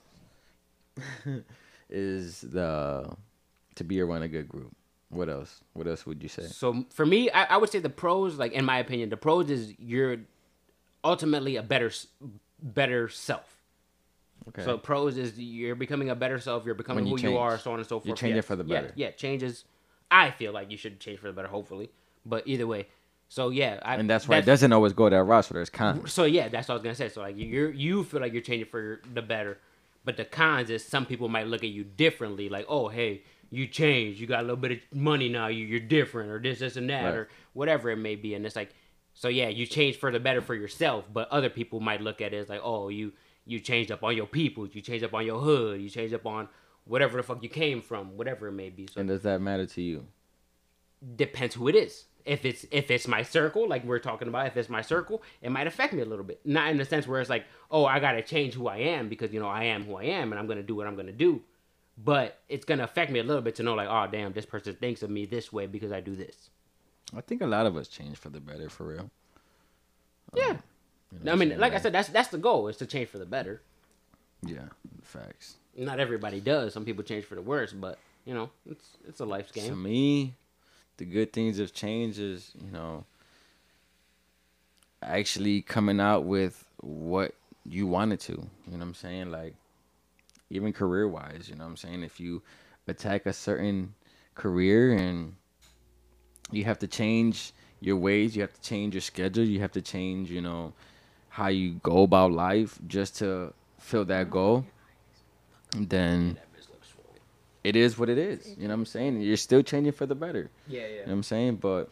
is to be around a good group. What else? What else would you say? So for me, I would say the pros, like in my opinion, the pros is you're ultimately a better self. Okay. So pros is you're becoming a better self. You're becoming When you who you are, change. so on and so forth. You're changing Yeah. for the Yeah, better. Yeah, changes. I feel like you should change for the better, hopefully. But either way, so yeah, And that's why it doesn't always go that route. So there's cons. So yeah, that's what I was gonna say. So like you feel like you're changing for the better, but the cons is some people might look at you differently. Like, oh hey, you changed. You got a little bit of money now. You're different, or this and that, Right. or whatever it may be. And it's like, so yeah, you changed for the better for yourself, but other people might look at it as like, oh you changed up on your people. You changed up on your hood. You changed up on whatever the fuck you came from, whatever it may be. So And does that matter to you? depends who it is. If it's my circle, like we're talking about, if it's my circle, it might affect me a little bit. Not in the sense where it's like, oh, I gotta change who I am because, you know, I am who I am and I'm gonna do what I'm gonna do. But it's gonna affect me a little bit to know like, oh damn, this person thinks of me this way because I do this. I think a lot of us change for the better, for real. Yeah. You know I mean, what I'm like I saying? said, that's the goal, is to change for the better. Yeah, facts. Not everybody does. Some people change for the worse, but you know, it's a life's To game. me, the good things of change is, you know, actually coming out with what you wanted to. You know what I'm saying? Like, even career wise, you know what I'm saying? If you attack a certain career and you have to change your ways, you have to change your schedule, you have to change, you know, how you go about life just to fill that goal, then it is what it is. You know what I'm saying? You're still changing for the better. Yeah, You know what I'm saying? But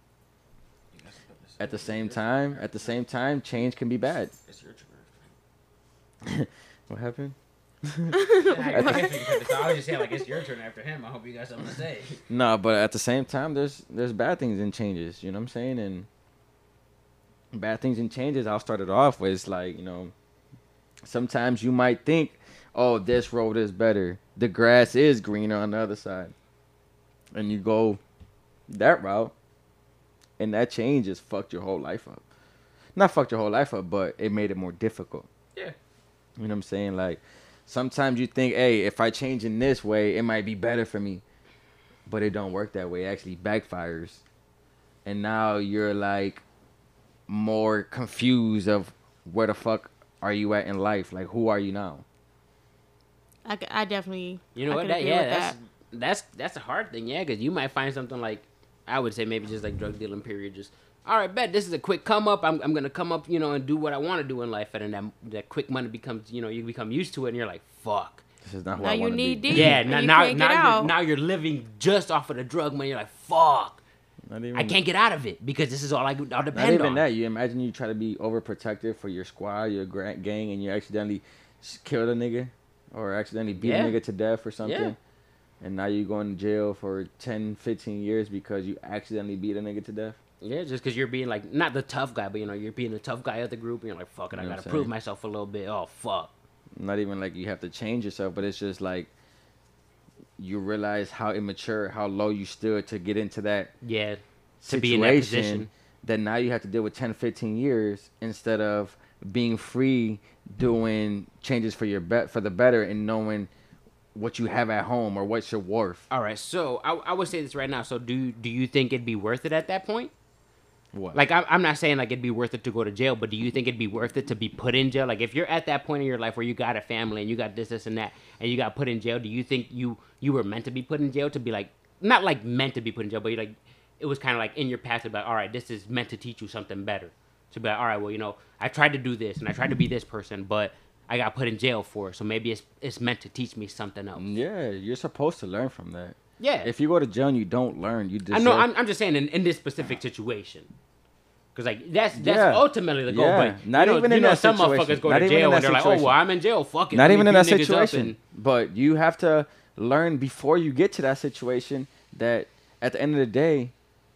at the same time, change can be bad. It's your turn. What happened? I was just saying, like, it's your turn after him. I hope you got something to say. No, but at the same time, there's bad things in changes. You know what I'm saying? And bad things in changes, I'll start it off with, like, you know, sometimes you might think, oh, this road is better. The grass is greener on the other side. And you go that route, and that change just fucked your whole life up. not fucked your whole life up, but it made it more difficult. Yeah. You know what I'm saying? Like, sometimes you think, hey, if I change in this way, it might be better for me. But it don't work that way. It actually backfires. And now you're, like, more confused of where the fuck are you at in life? Like, who are you now? I definitely. You know I what? could That, agree yeah, with that's a hard thing. Yeah, because you might find something like, I would say maybe just like drug dealing period. Just, all right, bet this is a quick come up. I'm gonna come up, you know, and do what I want to do in life, and then that quick money becomes, you know, you become used to it, and you're like, fuck. This is not who Now I you want to need be. deep. Yeah, and now you now can't get out. now you're living just off of the drug money. You're like, fuck. Not even, I can't get out of it because this is all I'll not depend even on. that. You imagine you try to be overprotective for your squad, your gang, and you accidentally kill the nigga or accidentally beat Yeah. a nigga to death or something. Yeah. And now you going to jail for 10, 15 years because you accidentally beat a nigga to death. Yeah, just because you're being like not the tough guy, but you know you're being the tough guy of the group, and you're like, fuck it, You I know gotta what I'm prove saying? myself a little bit. Oh fuck. Not even like you have to change yourself, but it's just like you realize how immature, how low you stood to get into that Yeah. To situation be in that position. that now you have to deal with 10, 15 years instead of being free doing changes for your for the better and knowing what you have at home or what's your worth. All right, so I would say this right now. So do you think it'd be worth it at that point? What? Like I'm not saying like it'd be worth it to go to jail, but do you think it'd be worth it to be put in jail? Like if you're at that point in your life where you got a family and you got this and that, and you got put in jail, do you think you were meant to be put in jail to be like not like meant to be put in jail, but you're like it was kind of like in your past to be like, all right, this is meant to teach you something better. To be like, all right, well, you know, I tried to do this and I tried to be this person, but I got put in jail for it, so maybe it's meant to teach me something else. Yeah, you're supposed to learn from that. Yeah. If you go to jail and you don't learn, you deserve. I know. I'm just saying in this specific situation, because like that's Yeah. ultimately the goal. Yeah. But Not you know, even you in know that some situation. motherfuckers go Not to even in jail that and they're like, oh situation. well, I'm in jail. Fuck it. Not let me even in beat that niggas up situation. and- But you have to learn before you get to that situation that at the end of the day,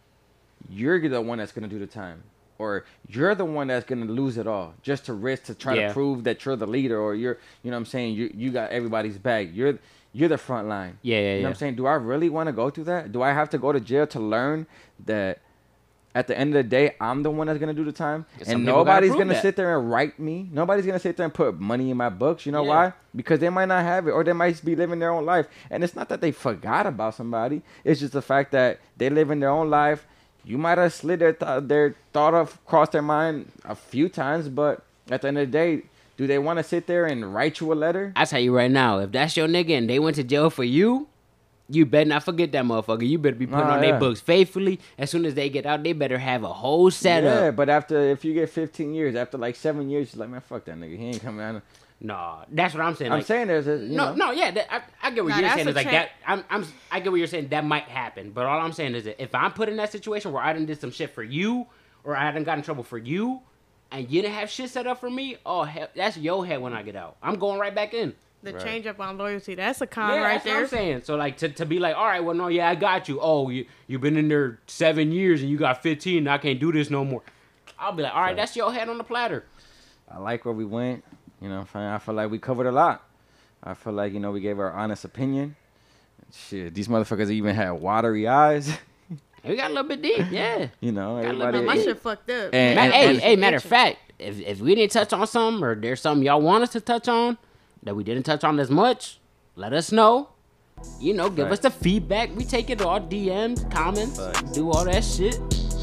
you're the one that's gonna do the time, or you're the one that's gonna lose it all just to risk to try Yeah. to prove that you're the leader, or you're, you know what I'm saying, you got everybody's back. You're the front line. Yeah, You know what I'm saying? Do I really want to go through that? Do I have to go to jail to learn that at the end of the day, I'm the one that's going to do the time? Some And people gotta nobody's prove going to that. sit there and write me. Nobody's going to sit there and put money in my books. You know Yeah. why? Because they might not have it, or they might be living their own life. And it's not that they forgot about somebody. It's just the fact that they live in their own life. You might have slid their thought of crossed their mind a few times, but at the end of the day, do they want to sit there and write you a letter? I tell you right now, if that's your nigga and they went to jail for you, you better not forget that motherfucker. You better be putting Nah, on yeah. their books faithfully. As soon as they get out, they better have a whole setup. Yeah, but if you get 15 years, after like 7 years, you're like, man, fuck that nigga. He ain't coming out. Nah, that's what I'm saying. I'm Like, saying there's a, yeah, I get what Nah, you're that's saying. a Is like tra- that. I get what you're saying. That might happen, but all I'm saying is that if I'm put in that situation where I done did some shit for you, or I done got in trouble for you, and you didn't have shit set up for me, oh hell, that's your head when I get out. I'm going right back in. The Right. change up on loyalty. That's a con Yeah, right that's what there. I'm saying. So like to be like, all right, well no, yeah, I got you. Oh, you've been in there 7 years and you got 15. And I can't do this no more. I'll be like, all right, that's your head on the platter. I like where we went. You know what I'm saying? I feel like we covered a lot. I feel like, we gave our honest opinion. Shit, these motherfuckers even had watery eyes. We got a little bit deep, yeah. Everybody. My shit fucked up. And- Hey, matter of fact, if we didn't touch on something or there's something y'all want us to touch on that we didn't touch on as much, let us know. Give Right. us the feedback. We take it all, DMs, comments, Facts. do all that shit.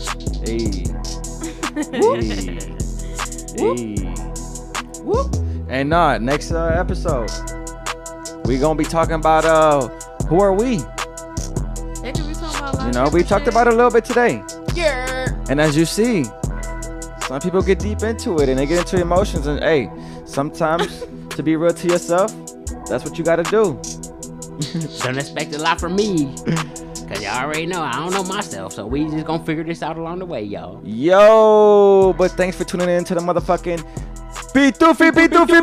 Hey. Hey. Whoop. And next episode, we gonna be talking about who are we? They could be talking about a lot of We different talked shit. about it a little bit today. Yeah. And as you see, some people get deep into it and they get into emotions. And hey, sometimes to be real to yourself, that's what you gotta do. Don't expect a lot from me. Cause y'all already know I don't know myself. So we just gonna figure this out along the way, y'all. Yo, but thanks for tuning in to the motherfucking P2F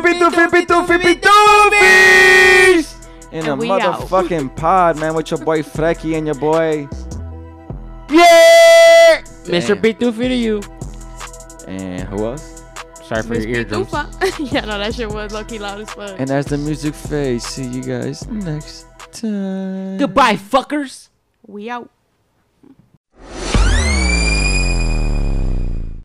in a And we out. motherfucking pod, man, with your boy Frecky and your boy. Yeah! Mr. Damn. P2 to you. And who else? Sorry for Miss your eardrums. Pitufa. Yeah, no, that shit was low-key loud as fuck. And as the music fades, see you guys next time. Goodbye, fuckers. We out.